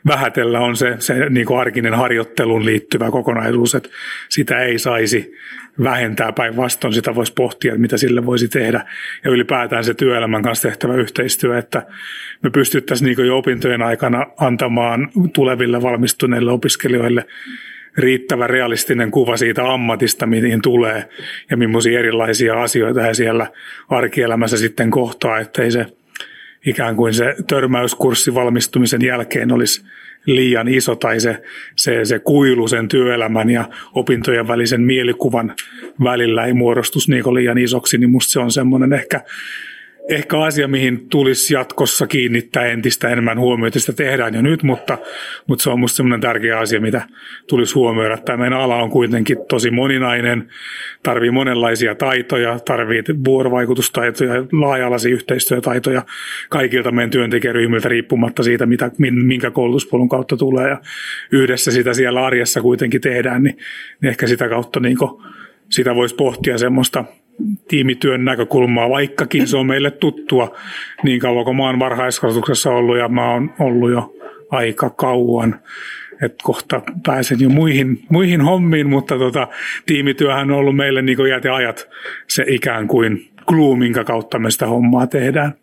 Speaker 2: vähätellä, on se niin kuin arkinen harjoitteluun liittyvä kokonaisuus, että sitä ei saisi vähentää, päinvastoin sitä voisi pohtia, mitä sille voisi tehdä. Ja ylipäätään se työelämän kanssa tehtävä yhteistyö, että me pystyttäisiin niin kuin jo opintojen aikana antamaan tuleville valmistuneille opiskelijoille riittävän realistinen kuva siitä ammatista, mihin tulee ja millaisia erilaisia asioita he siellä arkielämässä sitten kohtaa, ettei se ikään kuin se törmäyskurssi valmistumisen jälkeen olisi liian iso tai se kuilu sen työelämän ja opintojen välisen mielikuvan välillä ei muodostuisi niin liian isoksi, niin musta se on semmoinen ehkä asia, mihin tulisi jatkossa kiinnittää entistä enemmän huomiota. Sitä tehdään jo nyt, mutta se on musta semmoinen tärkeä asia, mitä tulisi huomioida. Tämä meidän ala on kuitenkin tosi moninainen, tarvii monenlaisia taitoja, tarvii vuorovaikutustaitoja, laaja-alaisia yhteistyötaitoja kaikilta meidän työntekijäryhmiltä riippumatta siitä, minkä koulutuspolun kautta tulee. Ja yhdessä sitä siellä arjessa kuitenkin tehdään, niin ehkä sitä kautta niin sitä voisi pohtia semmoista tiimityön näkökulmaa, vaikkakin se on meille tuttua niin kauan kuin mä oon varhaiskasvatuksessa ollut ja mä oon ollut jo aika kauan, että kohta pääsen jo muihin hommiin, mutta tiimityöhän on ollut meille niin kuin jäteajat se ikään kuin glue, minkä kautta me sitä hommaa tehdään.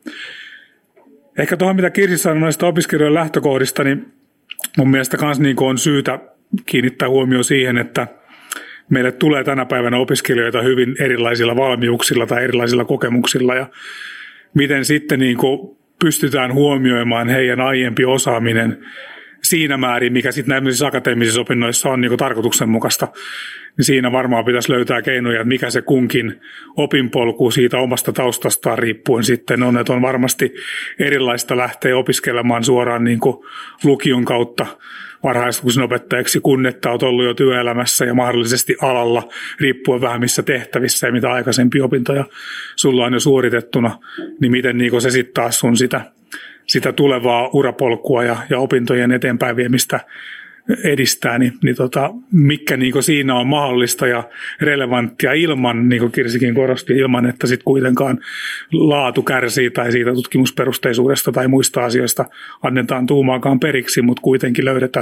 Speaker 2: Ehkä tuohon, mitä Kirsi sanoi noista opiskelijoiden lähtökohdista, niin mun mielestä kans niin kuin on syytä kiinnittää huomioon siihen, että meille tulee tänä päivänä opiskelijoita hyvin erilaisilla valmiuksilla tai erilaisilla kokemuksilla ja miten sitten niin kuin pystytään huomioimaan heidän aiempi osaaminen siinä määrin, mikä sitten näissä akateemisissa opinnoissa on niin kuin tarkoituksenmukaista, niin siinä varmaan pitäisi löytää keinoja, että mikä se kunkin opinpolku siitä omasta taustastaan riippuen sitten on, että on varmasti erilaista lähteä opiskelemaan suoraan niin kuin lukion kautta varhaiskasvatuksen opettajaksi, kun että olet ollut jo työelämässä ja mahdollisesti alalla, riippuen vähän missä tehtävissä ja mitä aikaisempia opintoja sulla on jo suoritettuna, niin miten niin se sitten taas sun sitä tulevaa urapolkua ja opintojen eteenpäin viemistä edistää, niin mikä niin siinä on mahdollista ja relevanttia ilman, niin kuin Kirsikin korosti, ilman, että sitten kuitenkaan laatu kärsii tai siitä tutkimusperusteisuudesta tai muista asioista annetaan tuumaakaan periksi, mutta kuitenkin löydetään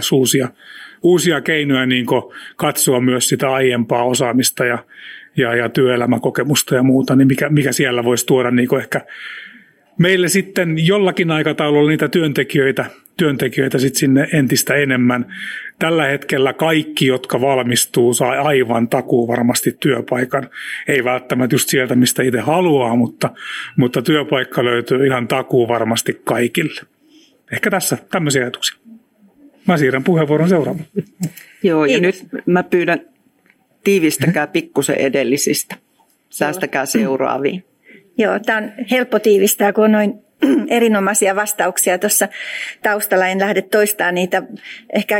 Speaker 2: uusia keinoja niin katsoa myös sitä aiempaa osaamista ja työelämäkokemusta ja muuta, niin mikä siellä voisi tuoda niin ehkä meille sitten jollakin aikataululla niitä työntekijöitä sitten sinne entistä enemmän. Tällä hetkellä kaikki, jotka valmistuu, saa aivan takuu varmasti työpaikan. Ei välttämättä just sieltä, mistä itse haluaa, mutta työpaikka löytyy ihan takuu varmasti kaikille. Ehkä tässä tämmöisiä ajatuksia. Mä siirrän puheenvuoron seuraavaan.
Speaker 1: Joo, ja nyt mä pyydän tiivistäkää pikkusen edellisistä. Säästäkää seuraaviin.
Speaker 4: Joo, tämä on helppo tiivistää, kun on noin erinomaisia vastauksia tuossa taustalla. En lähde toistamaan niitä. Ehkä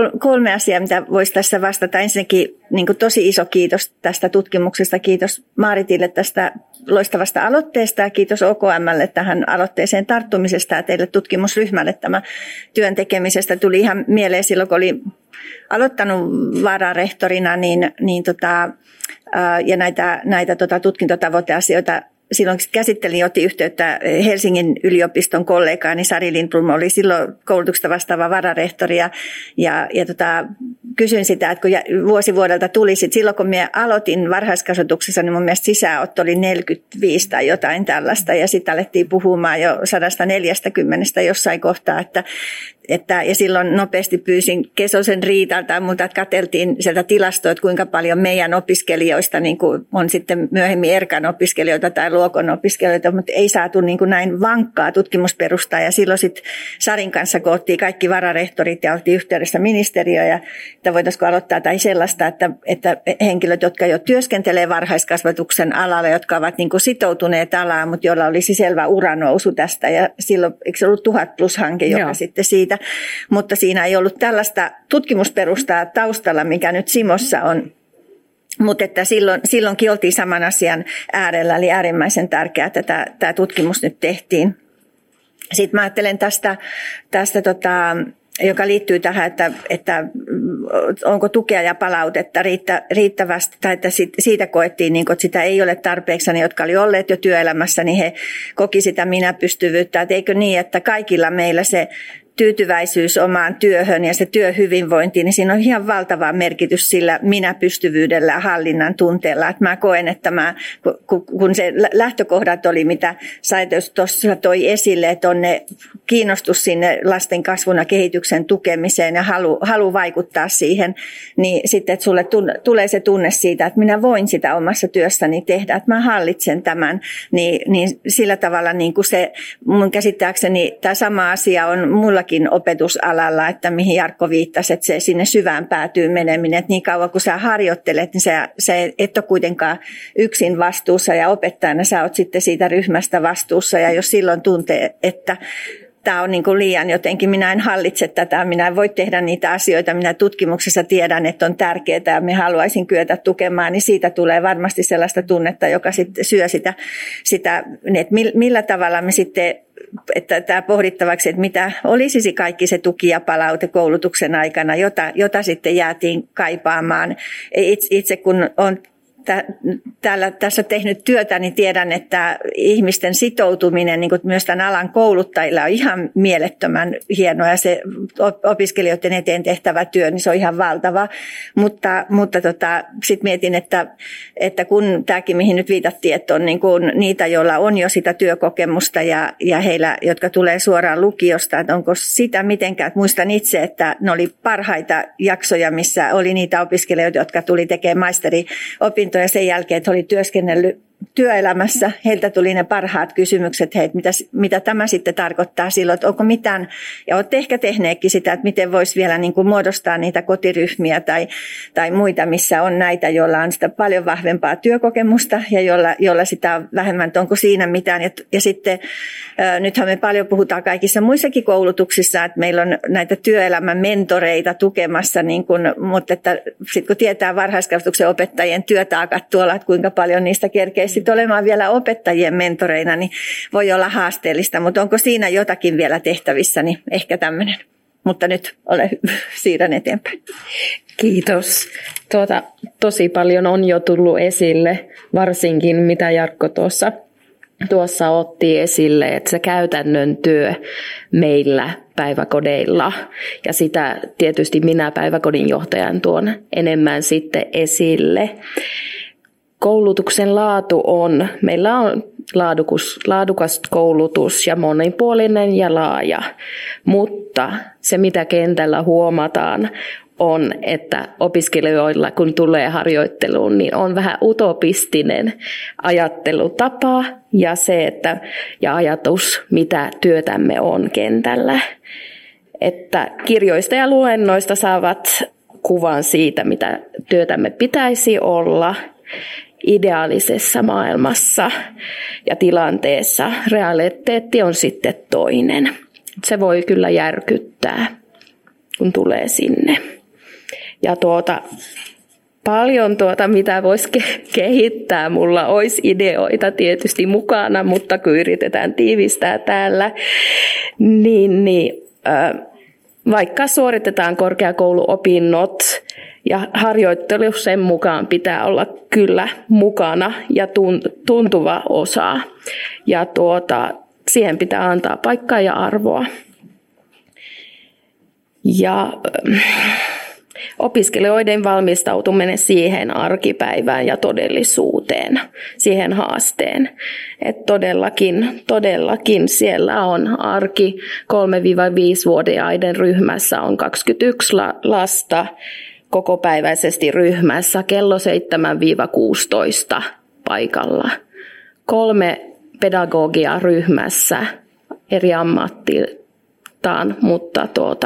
Speaker 4: 3 asiaa, mitä voisi tässä vastata. Ensinnäkin niin kuin tosi iso kiitos tästä tutkimuksesta. Kiitos Maaritille tästä loistavasta aloitteesta ja kiitos OKM:lle tähän aloitteeseen tarttumisesta ja teille tutkimusryhmälle tämä työn tekemisestä. Tuli ihan mieleen silloin, kun olin aloittanut vararehtorina ja näitä tutkintotavoiteasioita silloin käsittelin, otin yhteyttä Helsingin yliopiston kollegaani Sari Lindblom, oli silloin koulutuksesta vastaava vararehtori ja kysyin sitä, että kun vuosi vuodelta tuli, silloin kun minä aloitin varhaiskasvatuksessa, niin mun mielestä sisäänotto oli 45 tai jotain tällaista ja sitten alettiin puhumaan jo 140 jossain kohtaa, ja silloin nopeasti pyysin Kesosen Riitalta ja multa, että katseltiin sieltä tilastoa, että kuinka paljon meidän opiskelijoista niin kuin on sitten myöhemmin Erkan opiskelijoita tai Luokon opiskelijoita, mutta ei saatu niin kuin näin vankkaa tutkimusperustaa. Ja silloin sitten Sarin kanssa koottiin kaikki vararehtorit ja oltiin yhteydessä ministeriöön, ja että voitaisiinko aloittaa tai sellaista, että henkilöt, jotka jo työskentelee varhaiskasvatuksen alalla, jotka ovat niin kuin sitoutuneet alaan, mutta joilla olisi selvä uranousu tästä. Ja silloin, eikö se ollut 1000+-hanke, joka sitten siitä. Mutta siinä ei ollut tällaista tutkimusperustaa taustalla, mikä nyt Simossa on. Mutta että silloinkin oltiin saman asian äärellä, eli äärimmäisen tärkeää, että tämä tutkimus nyt tehtiin. Sitten mä ajattelen tästä joka liittyy tähän, että onko tukea ja palautetta riittävästi, tai että siitä koettiin, että sitä ei ole tarpeeksi, ne jotka oli olleet jo työelämässä, niin he koki sitä minäpystyvyyttä, että eikö niin, että kaikilla meillä se tyytyväisyys omaan työhön ja se työhyvinvointi, niin siinä on ihan valtava merkitys sillä minäpystyvyydellä ja hallinnan tunteella. Että mä koen, että kun se lähtökohdat oli, mitä Saitos tuossa toi esille, että on ne kiinnostus sinne lasten kasvun ja kehityksen tukemiseen ja halu vaikuttaa siihen, niin sitten, että sulle tulee se tunne siitä, että minä voin sitä omassa työssäni tehdä, että mä hallitsen tämän, niin sillä tavalla niin kuin se mun käsittääkseni tämä sama asia on mullakin opetusalalla, että mihin Jarkko viittasi, että se sinne syvään päätyy meneminen, että niin kauan kun sä harjoittelet, niin sä et ole kuitenkaan yksin vastuussa ja opettajana sä oot sitten siitä ryhmästä vastuussa ja jos silloin tuntee, että tämä on niin kuin liian jotenkin, minä en hallitse tätä, minä en voi tehdä niitä asioita, minä tutkimuksessa tiedän, että on tärkeää ja minä haluaisin kyetä tukemaan, niin siitä tulee varmasti sellaista tunnetta, joka sitten syö sitä että millä tavalla me sitten, että tämä pohdittavaksi, että mitä olisi kaikki se tuki ja palaute koulutuksen aikana, jota sitten jäätiin kaipaamaan. Itse kun on tässä tehnyt työtä, niin tiedän, että ihmisten sitoutuminen, niin kuin myös tämän alan kouluttajilla, on ihan mielettömän hienoa ja se opiskelijoiden eteen tehtävä työ, niin se on ihan valtava. Mutta sitten mietin, että kun tämäkin, mihin nyt viitattiin, että on niin kuin niitä, joilla on jo sitä työkokemusta ja heillä, jotka tulee suoraan lukiosta, että onko sitä mitenkään, että muistan itse, että ne oli parhaita jaksoja, missä oli niitä opiskelijoita, jotka tuli tekemään maisteriopintoja, ja sen jälkeen, että oli työskennellyt työelämässä, heiltä tuli ne parhaat kysymykset, mitä tämä sitten tarkoittaa silloin, että onko mitään, ja olette ehkä tehneetkin sitä, että miten voisi vielä niin kuin muodostaa niitä kotiryhmiä tai muita, missä on näitä, joilla on sitä paljon vahvempaa työkokemusta ja jolla sitä on vähemmän, että onko siinä mitään. Ja sitten nythän me paljon puhutaan kaikissa muissakin koulutuksissa, että meillä on näitä työelämän mentoreita tukemassa, niin kuin, mutta sitten kun tietää varhaiskasvatuksen opettajien työtaakat tuolla, että kuinka paljon niistä kerkee sitten olemaan vielä opettajien mentoreina, niin voi olla haasteellista, mutta onko siinä jotakin vielä tehtävissä, niin ehkä tämmöinen. Mutta nyt siirrän eteenpäin.
Speaker 5: Kiitos. Tosi paljon on jo tullut esille, varsinkin mitä Jarkko tuossa otti esille, että se käytännön työ meillä päiväkodeilla, ja sitä tietysti minä päiväkodin johtajan tuon enemmän sitten esille. Koulutuksen laatu on, meillä on laadukas koulutus ja monipuolinen ja laaja, mutta se mitä kentällä huomataan on, että opiskelijoilla kun tulee harjoitteluun, niin on vähän utopistinen ajattelutapa ja ja ajatus, mitä työtämme on kentällä. Että kirjoista ja luennoista saavat kuvan siitä, mitä työtämme pitäisi olla ideaalisessa maailmassa ja tilanteessa. Realiteetti on sitten toinen. Se voi kyllä järkyttää, kun tulee sinne. Ja paljon mitä voisi kehittää, mulla olisi ideoita tietysti mukana, mutta kun yritetään tiivistää täällä, vaikka suoritetaan korkeakouluopinnot ja harjoittelu sen mukaan pitää olla kyllä mukana ja tuntuva osa. Ja siihen pitää antaa paikkaa ja arvoa. Ja opiskelijoiden valmistautuminen siihen arkipäivään ja todellisuuteen, siihen haasteen. Että todellakin siellä on arki 3-5-vuotiaiden ryhmässä on 21 lasta kokopäiväisesti ryhmässä kello 7-16 paikalla. 3 pedagogia ryhmässä eri ammattiltaan, mutta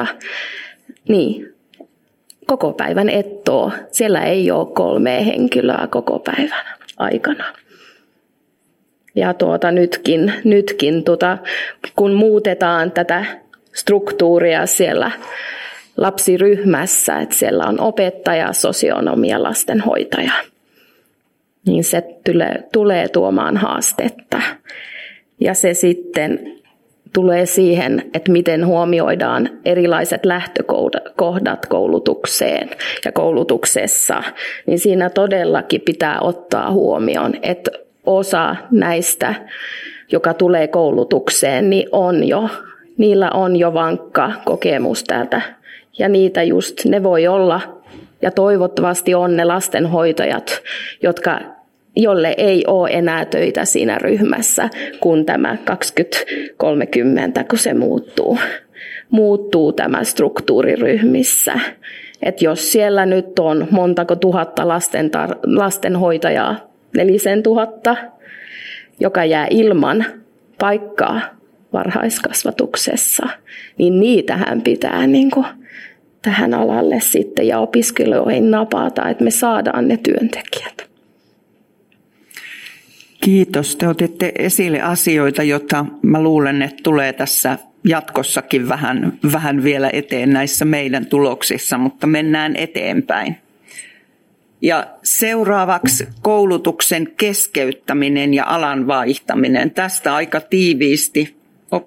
Speaker 5: koko päivän ettoo. Siellä ei ole 3 henkilöä koko päivän aikana. Ja nytkin kun muutetaan tätä struktuuria siellä lapsiryhmässä, että siellä on opettaja, sosionomi ja lastenhoitaja, niin se tulee tuomaan haastetta. Ja se sitten tulee siihen, että miten huomioidaan erilaiset lähtökohdat koulutukseen ja koulutuksessa, niin siinä todellakin pitää ottaa huomioon, että osa näistä, joka tulee koulutukseen, niin on jo niillä on jo vankka kokemus täältä. Ja niitä just, ne voi olla, ja toivottavasti on ne lastenhoitajat, jolle ei ole enää töitä siinä ryhmässä, kun tämä 2030, kun se muuttuu tämä struktuuriryhmissä. Että jos siellä nyt on montako tuhatta lastenhoitajaa, 4000, joka jää ilman paikkaa varhaiskasvatuksessa, niin niitähän pitää niin kuin tähän alalle sitten ja opiskelijoihin napata, että me saadaan ne työntekijät.
Speaker 1: Kiitos. Te otitte esille asioita, joita mä luulen, että tulee tässä jatkossakin vähän vielä eteen näissä meidän tuloksissa, mutta mennään eteenpäin. Ja seuraavaksi koulutuksen keskeyttäminen ja alan vaihtaminen. Tästä aika tiiviisti.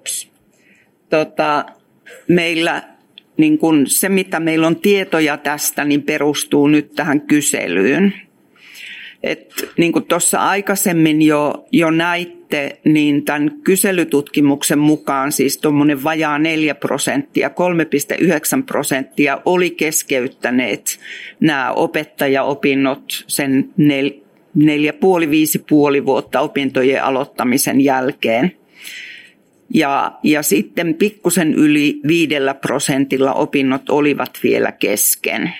Speaker 1: Meillä niin kun se, mitä meillä on tietoja tästä, niin perustuu nyt tähän kyselyyn. Niin kuin tuossa aikaisemmin jo näitte, niin tämän kyselytutkimuksen mukaan siis tuommoinen vajaa 4%, 3,9% oli keskeyttäneet nämä opettajaopinnot sen 4,5–5,5 vuotta opintojen aloittamisen jälkeen. Ja sitten pikkusen yli 5% opinnot olivat vielä kesken.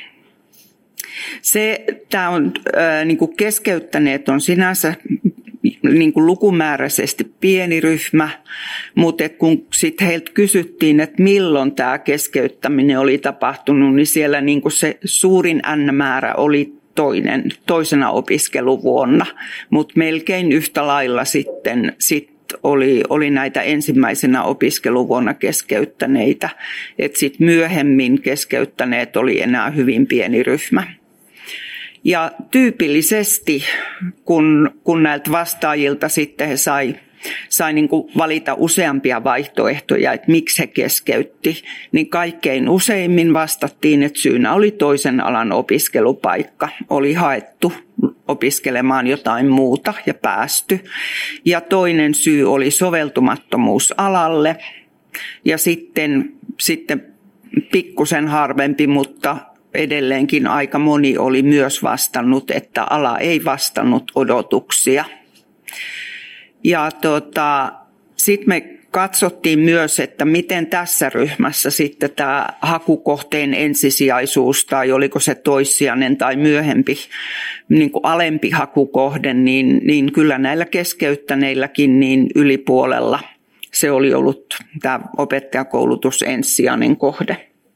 Speaker 1: Tämä on niin kuin keskeyttäneet on sinänsä niin kuin lukumääräisesti pieni ryhmä, mutta kun sitten heiltä kysyttiin, että milloin tämä keskeyttäminen oli tapahtunut, niin siellä niin kuin se suurin N-määrä oli toisena opiskeluvuonna, mutta melkein yhtä lailla sitten oli näitä ensimmäisenä opiskeluvuonna keskeyttäneitä, että sitten myöhemmin keskeyttäneet oli enää hyvin pieni ryhmä. Ja tyypillisesti, kun näiltä vastaajilta sitten he sai niin kuin valita useampia vaihtoehtoja, että miksi he keskeytti, niin kaikkein useimmin vastattiin, että syynä oli toisen alan opiskelupaikka. Oli haettu opiskelemaan jotain muuta ja päästy. Ja toinen syy oli soveltumattomuus alalle. Ja sitten pikkusen harvempi, mutta edelleenkin aika moni oli myös vastannut, että ala ei vastannut odotuksia. Ja sitten me katsottiin myös, että miten tässä ryhmässä sitten tämä hakukohteen ensisijaisuus tai oliko se toissijainen tai myöhempi niin kuin alempi hakukohde, niin kyllä näillä keskeyttäneilläkin niin yli puolella se oli ollut tämä opettajakoulutus ensisijainen kohde.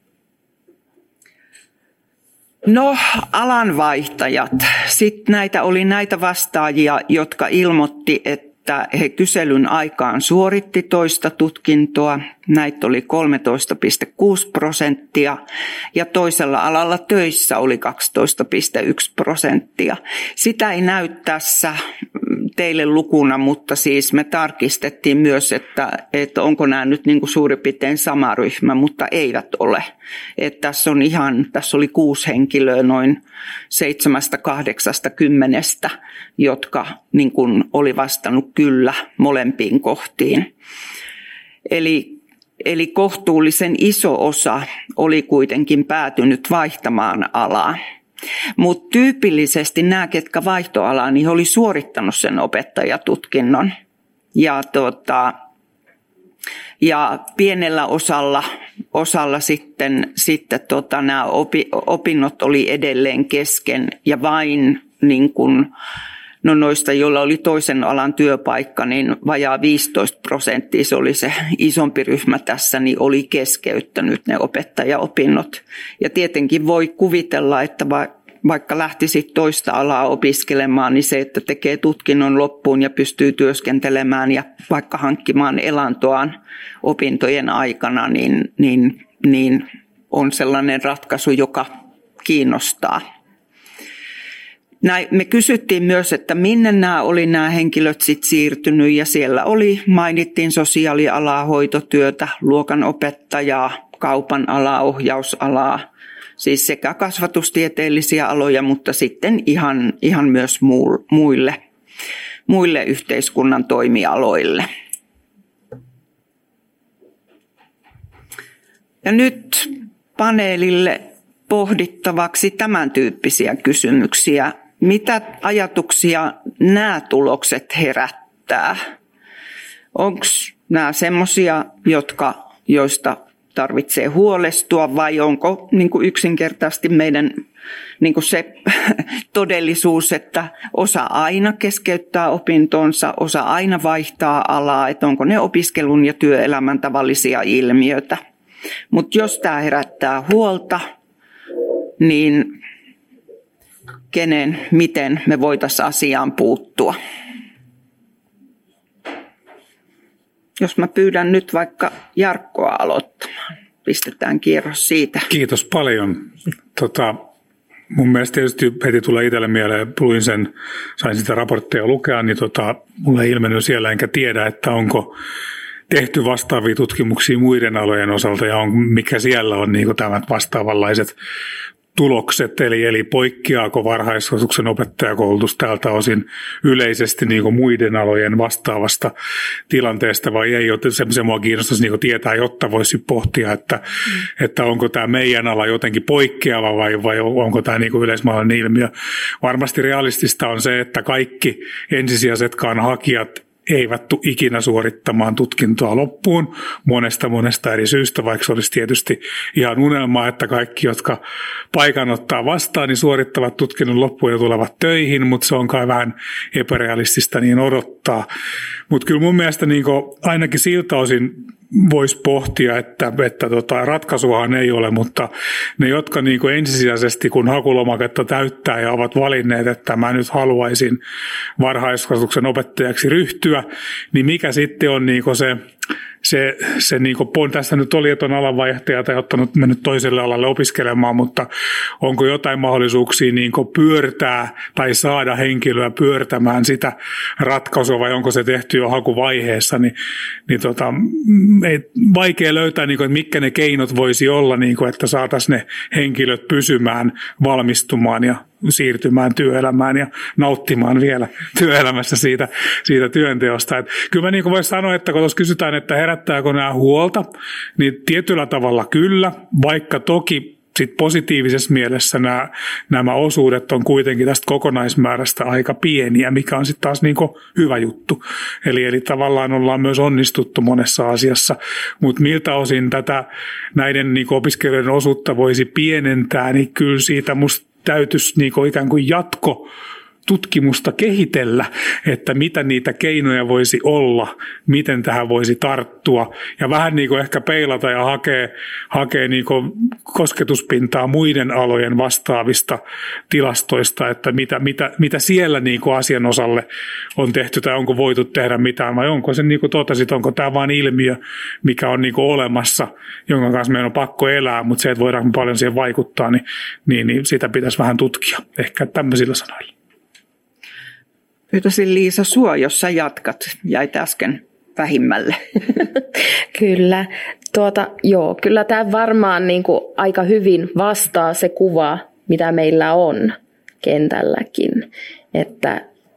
Speaker 1: No, alanvaihtajat. Sitten näitä vastaajia, jotka ilmoitti, että he kyselyn aikaan suoritti toista tutkintoa. Näitä oli 13,6% ja toisella alalla töissä oli 12,1%. Sitä ei näy tässä teille lukuna, mutta siis me tarkistettiin myös, että onko nämä nyt niin kuin suurin piirtein sama ryhmä, mutta eivät ole. Että tässä oli 6 henkilöä noin 7–8–10, jotka niin kuin oli vastannut kyllä molempiin kohtiin. Eli kohtuullisen iso osa oli kuitenkin päätynyt vaihtamaan alaa. Mutta tyypillisesti nämä, ketkä vaihtoalaa, niin he oli suorittanut sen opettajatutkinnon. Ja pienellä osalla sitten nämä opinnot oli edelleen kesken ja vain niin kun, noista, joilla oli toisen alan työpaikka, niin vajaa 15%, se oli se isompi ryhmä tässä, niin oli keskeyttänyt ne opettajaopinnot. Ja tietenkin voi kuvitella, että vaikka lähtisit toista alaa opiskelemaan, niin se, että tekee tutkinnon loppuun ja pystyy työskentelemään ja vaikka hankkimaan elantoaan opintojen aikana, niin on sellainen ratkaisu, joka kiinnostaa. Me kysyttiin myös, että minne nämä henkilöt sitten siirtynyt ja siellä mainittiin sosiaalialaa, hoitotyötä, luokanopettajaa, kaupan alaa, ohjausalaa, siis sekä kasvatustieteellisiä aloja, mutta sitten ihan myös muille yhteiskunnan toimialoille. Ja nyt paneelille pohdittavaksi tämän tyyppisiä kysymyksiä. Mitä ajatuksia nämä tulokset herättää? Onko nämä semmoisia, joista tarvitsee huolestua, vai onko niin kuin yksinkertaisesti meidän niin kuin se todellisuus, että osa aina keskeyttää opintonsa, osa aina vaihtaa alaa, että onko ne opiskelun ja työelämän tavallisia ilmiöitä. Mutta jos tämä herättää huolta, niin miten me voitaisiin asiaan puuttua? Jos mä pyydän nyt vaikka Jarkkoa aloittamaan, pistetään kierros siitä.
Speaker 2: Kiitos paljon. Mun mielestä tietysti heti tulee itselle mieleen, sain sitä raporttia lukea, niin mulle ei ilmennyt siellä enkä tiedä, että onko tehty vastaavia tutkimuksia muiden alojen osalta ja mikä siellä on niin tämän vastaavanlaiset tulokset, eli poikkeaako varhaiskasvatuksen opettajakoulutus tältä osin yleisesti niin kuin muiden alojen vastaavasta tilanteesta vai ei, joten se mua kiinnostaisi niin kuin tietää, jotta voisi pohtia, että onko tämä meidän ala jotenkin poikkeava vai onko tämä niin kuin yleismaailmallinen ilmiö. Varmasti realistista on se, että kaikki ensisijaisetkaan hakijat eivät tule ikinä suorittamaan tutkintoa loppuun monesta eri syystä, vaikka se olisi tietysti ihan unelmaa, että kaikki, jotka paikan ottaa vastaan, niin suorittavat tutkinnon loppuun ja tulevat töihin, mutta se on kai vähän epärealistista niin odottaa. Mutta kyllä mun mielestä niin ainakin siltä osin voisi pohtia, että ratkaisuahan ei ole, mutta ne, jotka niin ensisijaisesti, kun hakulomaketta täyttää ja ovat valinneet, että mä nyt haluaisin varhaiskasvatuksen opettajaksi ryhtyä, niin mikä sitten on niin se niin kuin, tässä nyt oli, että on alanvaihtaja tai mennyt toiselle alalle opiskelemaan, mutta onko jotain mahdollisuuksia niin kuin pyörtää tai saada henkilöä pyörtämään sitä ratkaisua vai onko se tehty jo hakuvaiheessa, niin vaikea löytää, niin kuin, että mitkä ne keinot voisi olla, niin kuin, että saataisiin ne henkilöt pysymään, valmistumaan ja siirtymään työelämään ja nauttimaan vielä työelämässä siitä työnteosta. Et kyllä mä niin voisi sanoa, että kun tuossa kysytään, että herättääkö nämä huolta, niin tietyllä tavalla kyllä, vaikka toki sit positiivisessa mielessä nämä osuudet on kuitenkin tästä kokonaismäärästä aika pieniä, mikä on sitten taas niin hyvä juttu. Eli tavallaan ollaan myös onnistuttu monessa asiassa, mutta miltä osin näiden niin opiskelijoiden osuutta voisi pienentää, niin kyllä siitä musta täytyisi niin ikään kuin tutkimusta kehitellä, että mitä niitä keinoja voisi olla, miten tähän voisi tarttua ja vähän niin kuin ehkä peilata ja hakea niin kuin kosketuspintaa muiden alojen vastaavista tilastoista, että mitä siellä niin kuin asian osalle on tehty tai onko voitu tehdä mitään vai onko se niin kuin totesit, onko tämä vain ilmiö, mikä on niin kuin olemassa, jonka kanssa meidän on pakko elää, mutta se, että voidaan paljon siihen vaikuttaa, niin sitä pitäisi vähän tutkia ehkä tämmöisillä sanoilla.
Speaker 1: Pyytäisin Liisa sua, jos sä jatkat, jäit äsken vähimmälle.
Speaker 5: Kyllä. Kyllä tämä varmaan niin kuin aika hyvin vastaa se kuva, mitä meillä on kentälläkin. Että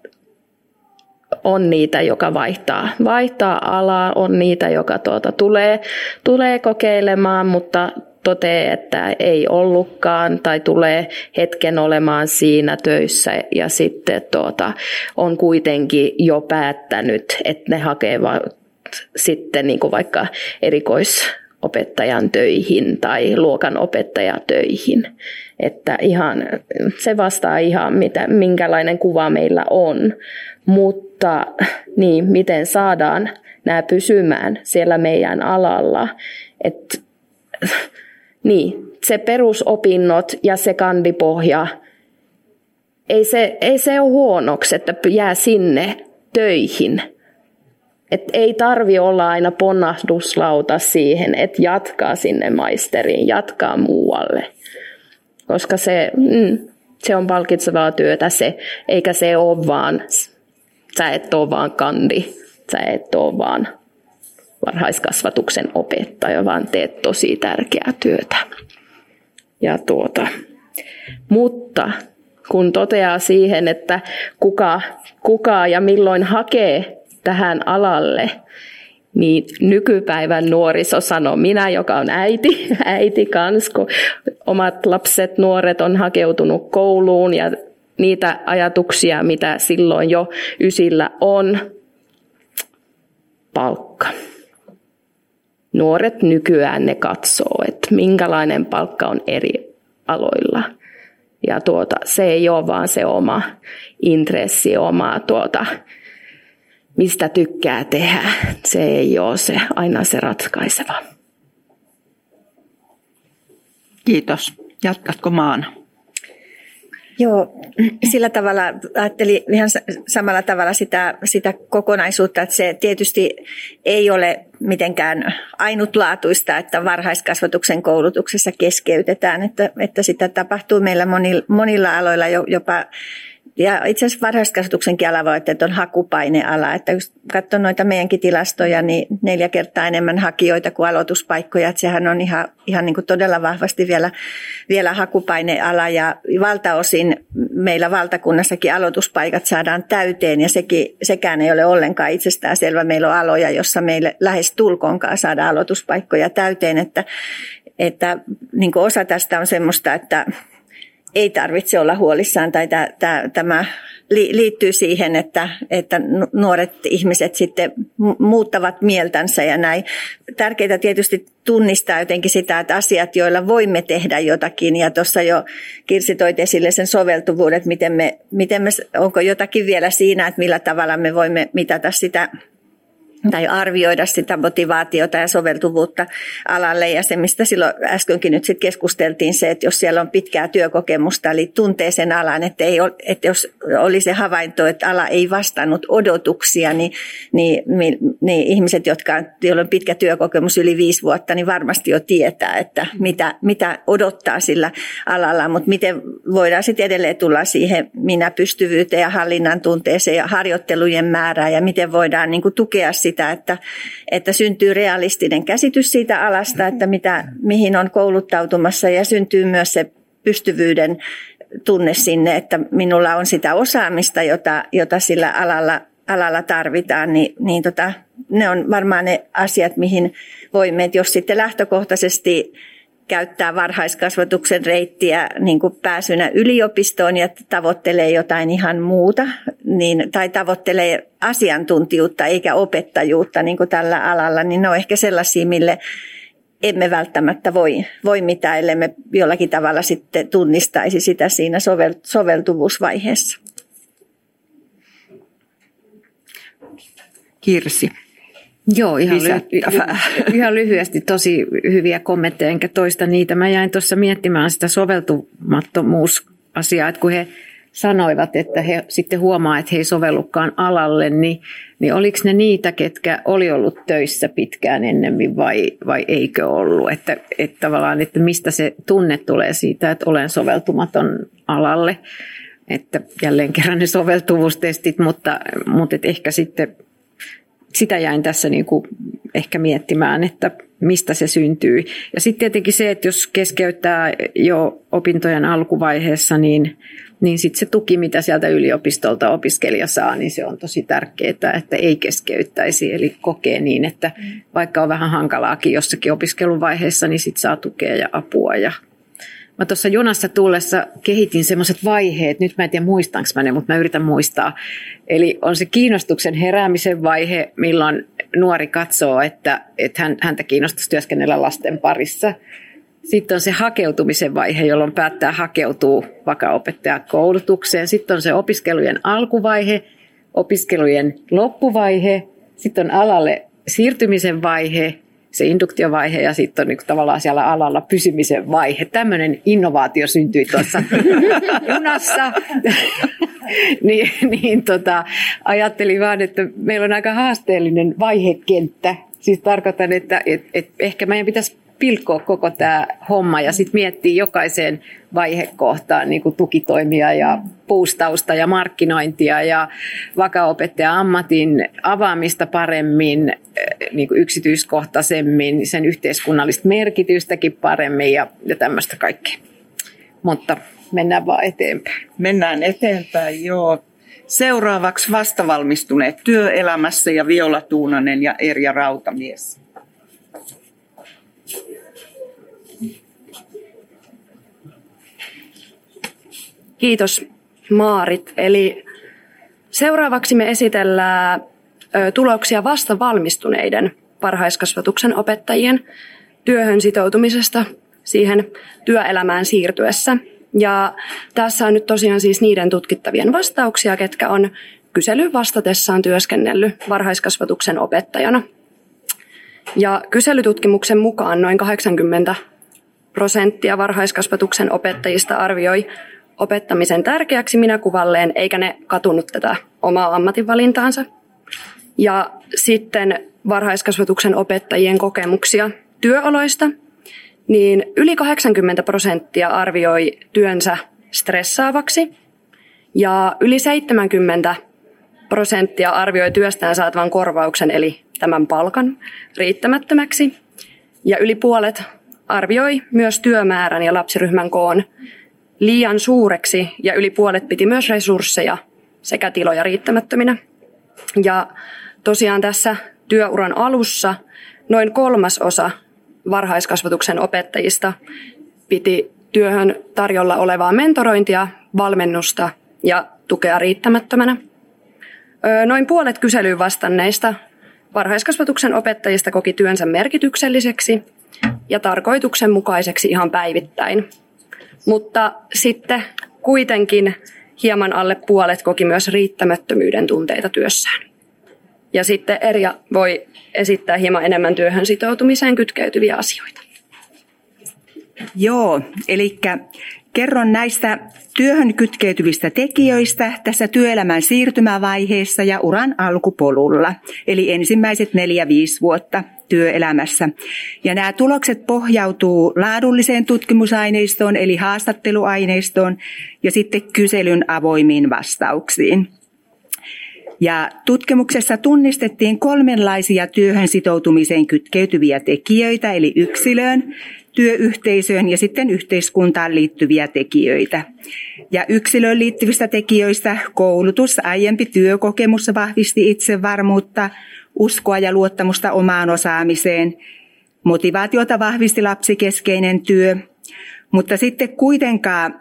Speaker 5: on niitä, joka vaihtaa alaa, on niitä, joka tulee kokeilemaan, mutta toteaa, että ei ollutkaan tai tulee hetken olemaan siinä töissä ja sitten on kuitenkin jo päättänyt, että ne hakevat sitten niin kuin vaikka erikoisopettajan töihin tai luokanopettajatöihin. Että se vastaa ihan minkälainen kuva meillä on, mutta niin, miten saadaan nämä pysymään siellä meidän alalla, että niin, se perusopinnot ja se kandipohja, ei se ole huonoksi, että jää sinne töihin. Et ei tarvitse olla aina ponnahduslauta siihen, että jatkaa sinne maisteriin, jatkaa muualle. Koska se on palkitsevaa työtä, eikä se ole vaan, sä et ole vaan kandi, sä et ole vaan varhaiskasvatuksen opettaja, vaan teet tosi tärkeää työtä. Ja mutta kun toteaa siihen, että kuka ja milloin hakee tähän alalle, Niin nykypäivän nuoriso sanoo, minä joka on äiti kans, kun omat lapset, nuoret on hakeutunut kouluun ja niitä ajatuksia, mitä silloin jo ysillä on, palkka. Nuoret nykyään ne katsoo, että minkälainen palkka on eri aloilla. Ja se ei ole vaan se oma intressi, oma mistä tykkää tehdä. Se ei ole aina se ratkaiseva.
Speaker 1: Kiitos. Jatkatko Maana?
Speaker 4: Joo, sillä tavalla ajattelin ihan samalla tavalla sitä kokonaisuutta, että se tietysti ei ole mitenkään ainutlaatuista, että varhaiskasvatuksen koulutuksessa keskeytetään, että sitä tapahtuu meillä monilla aloilla jopa. Ja itse asiassa varhaiskasvatuksenkin ala voi, että on hakupaineala, että jos katsoo noita meidänkin tilastoja, niin 4 kertaa enemmän hakijoita kuin aloituspaikkoja, että sehän on ihan niin kuin todella vahvasti vielä hakupaineala ja valtaosin meillä valtakunnassakin aloituspaikat saadaan täyteen ja sekään ei ole ollenkaan itsestäänselvä. Meillä on aloja, jossa meille lähes tulkoonkaan saadaan aloituspaikkoja täyteen, että niin kuin osa tästä on semmoista, että ei tarvitse olla huolissaan tai tämä liittyy siihen, että nuoret ihmiset sitten muuttavat mieltänsä ja näin. Tärkeää tietysti tunnistaa jotenkin sitä, että asiat, joilla voimme tehdä jotakin ja tuossa jo Kirsi toit esille sen soveltuvuuden, että onko jotakin vielä siinä, että millä tavalla me voimme mitata sitä tai arvioida sitä motivaatiota ja soveltuvuutta alalle. Ja se, mistä silloin äskenkin nyt sit keskusteltiin, se, että jos siellä on pitkää työkokemusta, eli tuntee sen alan, että jos oli se havainto, että ala ei vastannut odotuksia, niin ihmiset, joilla on pitkä työkokemus yli 5 vuotta, niin varmasti jo tietää, että mitä odottaa sillä alalla. Mutta miten voidaan sitten edelleen tulla siihen minäpystyvyyteen ja hallinnan tunteeseen ja harjoittelujen määrään ja miten voidaan niin kuin tukea sitä, että syntyy realistinen käsitys siitä alasta, että mihin on kouluttautumassa ja syntyy myös se pystyvyyden tunne sinne, että minulla on sitä osaamista, jota sillä alalla tarvitaan, niin ne on varmaan ne asiat, mihin voimme, että jos sitten lähtökohtaisesti käyttää varhaiskasvatuksen reittiä niin kuin pääsynä yliopistoon ja tavoittelee jotain ihan muuta, tai tavoittelee asiantuntijuutta eikä opettajuutta niin kuin tällä alalla, niin ne on ehkä sellaisia, mille emme välttämättä voi mitään, ellei me jollakin tavalla sitten tunnistaisi sitä siinä soveltuvuusvaiheessa.
Speaker 1: Kirsi.
Speaker 3: Joo, ihan lyhyesti tosi hyviä kommentteja, enkä toista niitä. Mä jäin tuossa miettimään sitä soveltumattomuusasiaa, että kun he sanoivat, että he sitten huomaa, että he ei sovellukaan alalle, niin oliko ne niitä, ketkä oli ollut töissä pitkään ennemmin vai eikö ollut? Että tavallaan, että mistä se tunne tulee siitä, että olen soveltumaton alalle. Että jälleen kerran ne soveltuvuustestit, mutta ehkä sitten sitä jäin tässä niin kuin ehkä miettimään, että mistä se syntyy. Ja sitten tietenkin se, että jos keskeyttää jo opintojen alkuvaiheessa, niin sitten se tuki, mitä sieltä yliopistolta opiskelija saa, niin se on tosi tärkeää, että ei keskeyttäisi. Eli kokee niin, että vaikka on vähän hankalaakin jossakin opiskeluvaiheessa, niin sitten saa tukea ja apua. Ja mä tuossa junassa tullessa kehitin semmoiset vaiheet, nyt mä en tiedä muistanko mä ne, mutta mä yritän muistaa. Eli on se kiinnostuksen heräämisen vaihe, milloin nuori katsoo, että häntä kiinnostaisi työskennellä lasten parissa. Sitten on se hakeutumisen vaihe, jolloin päättää hakeutua vaka-opettajakoulutukseen. Sitten on se opiskelujen alkuvaihe, opiskelujen loppuvaihe. Sitten on alalle siirtymisen vaihe, se induktiovaihe ja sitten on niin tavallaan siellä alalla pysymisen vaihe. Tämmöinen innovaatio syntyi tuossa junassa. Ajattelin vaan, että meillä on aika haasteellinen vaihekenttä. Siis tarkoitan, että ehkä meidän pitäisi pilkkoa koko tämä homma ja sitten miettiä jokaiseen vaihekohtaan niin kuin tukitoimia ja boostausta ja markkinointia ja vaka-opettajan ammatin avaamista paremmin, niin kuin yksityiskohtaisemmin, sen yhteiskunnallista merkitystäkin paremmin ja tämmöistä kaikkea. Mutta mennään vaan eteenpäin.
Speaker 1: Mennään eteenpäin, joo. Seuraavaksi vastavalmistuneet työelämässä ja Viola Tuunanen ja Erja Rautamies.
Speaker 8: Kiitos Maarit. Eli seuraavaksi me esitellään tuloksia vastavalmistuneiden varhaiskasvatuksen opettajien työhön sitoutumisesta siihen työelämään siirtyessä. Ja tässä on nyt tosiaan siis niiden tutkittavien vastauksia, ketkä on kyselyyn vastatessaan työskennellyt varhaiskasvatuksen opettajana. Ja kyselytutkimuksen mukaan noin 80% varhaiskasvatuksen opettajista arvioi opettamisen tärkeäksi minäkuvalleen, eikä ne katunut tätä omaa ammatinvalintaansa. Ja sitten varhaiskasvatuksen opettajien kokemuksia työoloista, niin yli 80% arvioi työnsä stressaavaksi ja yli 70% arvioi työstään saatavan korvauksen eli tämän palkan riittämättömäksi. Ja yli puolet arvioi myös työmäärän ja lapsiryhmän koon liian suureksi ja yli puolet piti myös resursseja sekä tiloja riittämättöminä. Ja tosiaan tässä työuran alussa noin 1/3 varhaiskasvatuksen opettajista piti työhön tarjolla olevaa mentorointia, valmennusta ja tukea riittämättömänä. Noin puolet kyselyyn vastanneista varhaiskasvatuksen opettajista koki työnsä merkitykselliseksi ja tarkoituksenmukaiseksi ihan päivittäin. Mutta sitten kuitenkin hieman alle puolet koki myös riittämättömyyden tunteita työssään. Ja sitten Erja voi esittää hieman enemmän työhön sitoutumiseen kytkeytyviä asioita.
Speaker 9: Joo, eli kerron näistä työhön kytkeytyvistä tekijöistä tässä työelämän siirtymävaiheessa ja uran alkupolulla, eli ensimmäiset 4-5 vuotta työelämässä. Ja nämä tulokset pohjautuu laadulliseen tutkimusaineistoon, eli haastatteluaineistoon, ja sitten kyselyn avoimiin vastauksiin. Ja tutkimuksessa tunnistettiin 3 työhön sitoutumiseen kytkeytyviä tekijöitä, eli yksilöön, työyhteisöön ja sitten yhteiskuntaan liittyviä tekijöitä. Ja yksilöön liittyvistä tekijöistä koulutus, aiempi työkokemus vahvisti itsevarmuutta, uskoa ja luottamusta omaan osaamiseen. Motivaatiota vahvisti lapsikeskeinen työ, mutta sitten kuitenkaan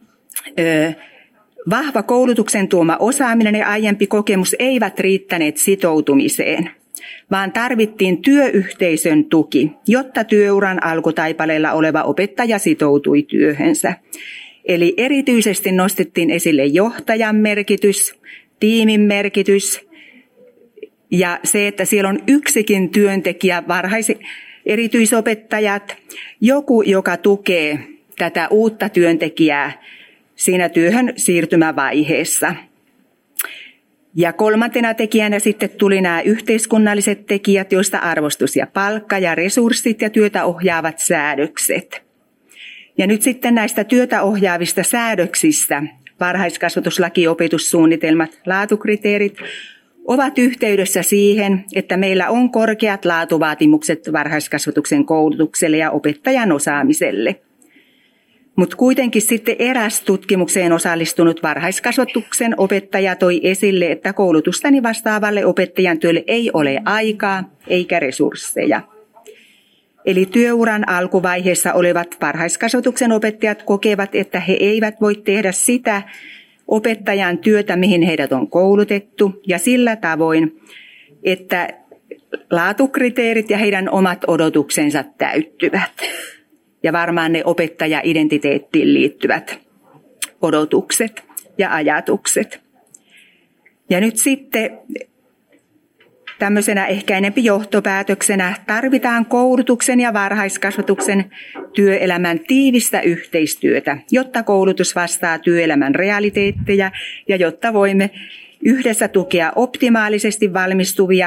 Speaker 9: vahva koulutuksen tuoma osaaminen ja aiempi kokemus eivät riittäneet sitoutumiseen, vaan tarvittiin työyhteisön tuki, jotta työuran alkutaipaleella oleva opettaja sitoutui työhönsä. Eli erityisesti nostettiin esille johtajan merkitys, tiimin merkitys ja se, että siellä on yksikin työntekijä, erityisopettajat, joku, joka tukee tätä uutta työntekijää siinä työhön siirtymävaiheessa. Ja 3. tekijänä sitten tuli nämä yhteiskunnalliset tekijät, joista arvostus ja palkka ja resurssit ja työtä ohjaavat säädökset. Ja nyt sitten näistä työtä ohjaavista säädöksistä varhaiskasvatuslaki, opetussuunnitelmat, laatukriteerit ovat yhteydessä siihen, että meillä on korkeat laatuvaatimukset varhaiskasvatuksen koulutukselle ja opettajan osaamiselle. Mutta kuitenkin sitten eräs tutkimukseen osallistunut varhaiskasvatuksen opettaja toi esille, että koulutustani vastaavalle opettajan työlle ei ole aikaa eikä resursseja. Eli työuran alkuvaiheessa olevat varhaiskasvatuksen opettajat kokevat, että he eivät voi tehdä sitä opettajan työtä, mihin heidät on koulutettu, ja sillä tavoin, että laatukriteerit ja heidän omat odotuksensa täyttyvät. Ja varmaan ne opettaja-identiteettiin liittyvät odotukset ja ajatukset. Ja nyt sitten tämmöisenä ehkä enempi johtopäätöksenä tarvitaan koulutuksen ja varhaiskasvatuksen työelämän tiivistä yhteistyötä, jotta koulutus vastaa työelämän realiteetteja ja jotta voimme yhdessä tukea optimaalisesti valmistuvia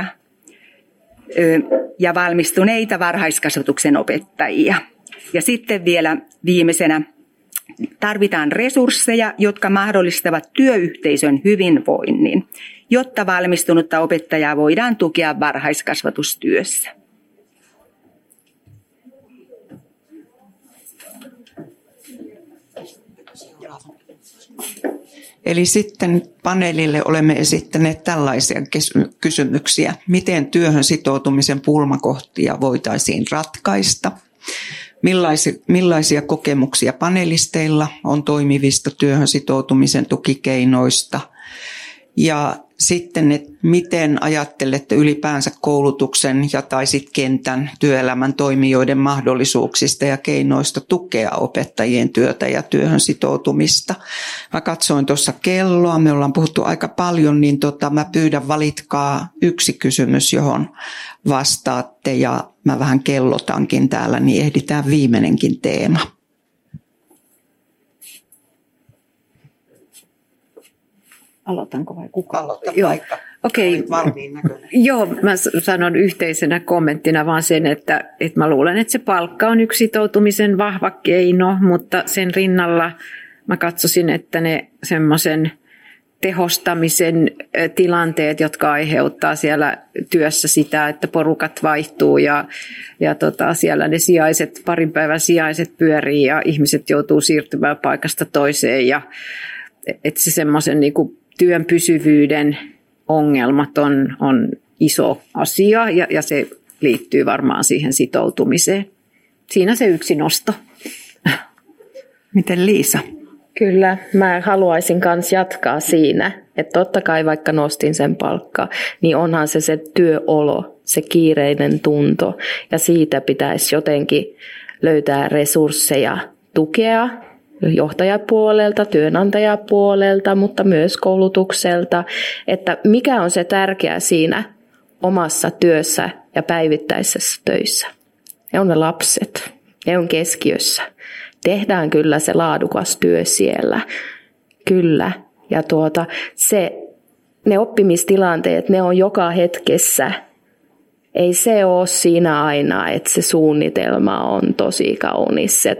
Speaker 9: ja valmistuneita varhaiskasvatuksen opettajia. Ja sitten vielä viimeisenä tarvitaan resursseja, jotka mahdollistavat työyhteisön hyvinvoinnin, jotta valmistunutta opettajaa voidaan tukea varhaiskasvatustyössä.
Speaker 1: Eli sitten paneelille olemme esittäneet tällaisia kysymyksiä. Miten työhön sitoutumisen pulmakohtia voitaisiin ratkaista? Millaisia kokemuksia panelisteilla on toimivista työhön sitoutumisen tukikeinoista? Ja sitten, että miten ajattelette ylipäänsä koulutuksen ja tai sitten kentän työelämän toimijoiden mahdollisuuksista ja keinoista tukea opettajien työtä ja työhön sitoutumista. Mä katsoin tuossa kelloa, me ollaan puhuttu aika paljon, niin mä pyydän valitkaa yksi kysymys, johon vastaatte ja mä vähän kellotankin täällä, niin ehditään viimeinenkin teema.
Speaker 3: Aloitanko vai kuka?
Speaker 1: Aloita vaikka.
Speaker 3: Okei.
Speaker 1: Valmiin näköinen.
Speaker 3: Joo, mä sanon yhteisenä kommenttina vaan sen, että mä luulen, että se palkka on yksi sitoutumisen vahva keino, mutta sen rinnalla mä katsoisin, että ne semmoisen tehostamisen tilanteet, jotka aiheuttaa siellä työssä sitä, että porukat vaihtuu ja siellä ne sijaiset, parin päivän sijaiset pyörii ja ihmiset joutuu siirtymään paikasta toiseen ja että se semmoisen niin kuin työn pysyvyyden ongelmat on iso asia ja se liittyy varmaan siihen sitoutumiseen. Siinä se yksi nosto.
Speaker 1: Miten Liisa?
Speaker 5: Kyllä, mä haluaisin myös jatkaa siinä, että totta kai vaikka nostin sen palkkaa, niin onhan se työolo, se kiireinen tunto ja siitä pitäisi jotenkin löytää resursseja tukea johtajapuolelta, työnantajapuolelta, mutta myös koulutukselta, että mikä on se tärkeä siinä omassa työssä ja päivittäisessä töissä. Ne on ne lapset, ne on keskiössä. Tehdään kyllä se laadukas työ siellä, kyllä. Ja ne oppimistilanteet, ne on joka hetkessä. Ei se ole siinä aina, että se suunnitelma on tosi kaunis, se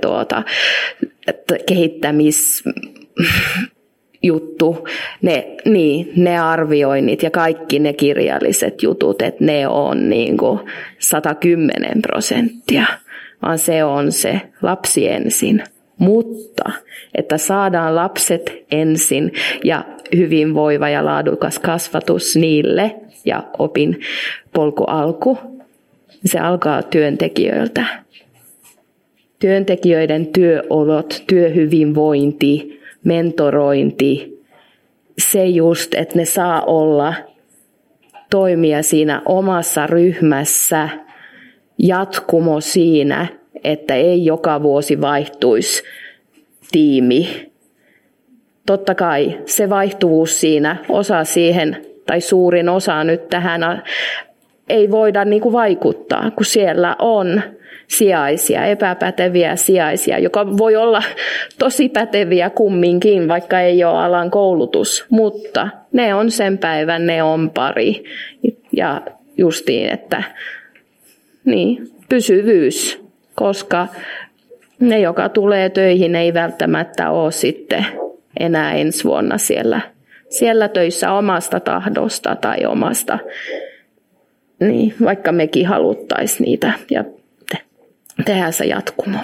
Speaker 5: kehittämisjuttu, ne arvioinnit ja kaikki ne kirjalliset jutut, että ne on niin kuin 110%, vaan se on se lapsi ensin. Mutta että saadaan lapset ensin ja hyvinvoiva ja laadukas kasvatus niille ja opinpolku alku, se alkaa työntekijöiltä. Työntekijöiden työolot, työhyvinvointi, mentorointi, se just, että ne saa olla toimia siinä omassa ryhmässä, jatkumo siinä, että ei joka vuosi vaihtuisi tiimi. Totta kai se vaihtuvuus siinä, osa siihen tai suurin osa nyt tähän ei voida niin kuin vaikuttaa, kun siellä on sijaisia, epäpäteviä sijaisia, joka voi olla tosi päteviä kumminkin, vaikka ei ole alan koulutus, mutta ne on sen päivän, ne on pari. Ja justiin, että pysyvyys, koska ne, joka tulee töihin, ei välttämättä ole sitten enää ensi vuonna siellä töissä omasta tahdosta tai omasta, vaikka mekin haluttaisiin niitä ja tehdään se jatkumo.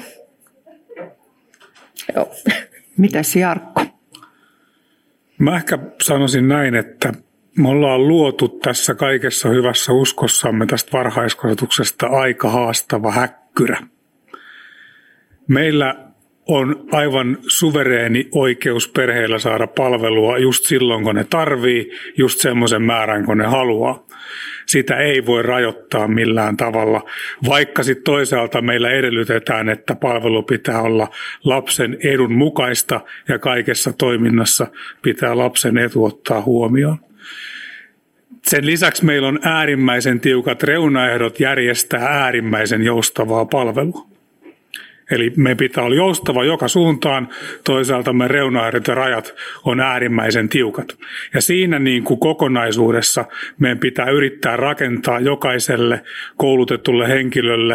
Speaker 5: Joo.
Speaker 1: Mitäs Jarkko?
Speaker 2: Mä ehkä sanoisin näin, että me ollaan luotu tässä kaikessa hyvässä uskossamme tästä varhaiskasvatuksesta aika haastava häkkyrä. Meillä on aivan suvereeni oikeus perheillä saada palvelua just silloin, kun ne tarvii, just semmoisen määrän, kun ne haluaa. Sitä ei voi rajoittaa millään tavalla, vaikka sitten toisaalta meillä edellytetään, että palvelu pitää olla lapsen edun mukaista ja kaikessa toiminnassa pitää lapsen etu ottaa huomioon. Sen lisäksi meillä on äärimmäisen tiukat reunaehdot järjestää äärimmäisen joustavaa palvelua. Eli meidän pitää olla joustava joka suuntaan, toisaalta meidän reunaehdot ja rajat on äärimmäisen tiukat. Ja siinä niin kuin kokonaisuudessa meidän pitää yrittää rakentaa jokaiselle koulutetulle henkilölle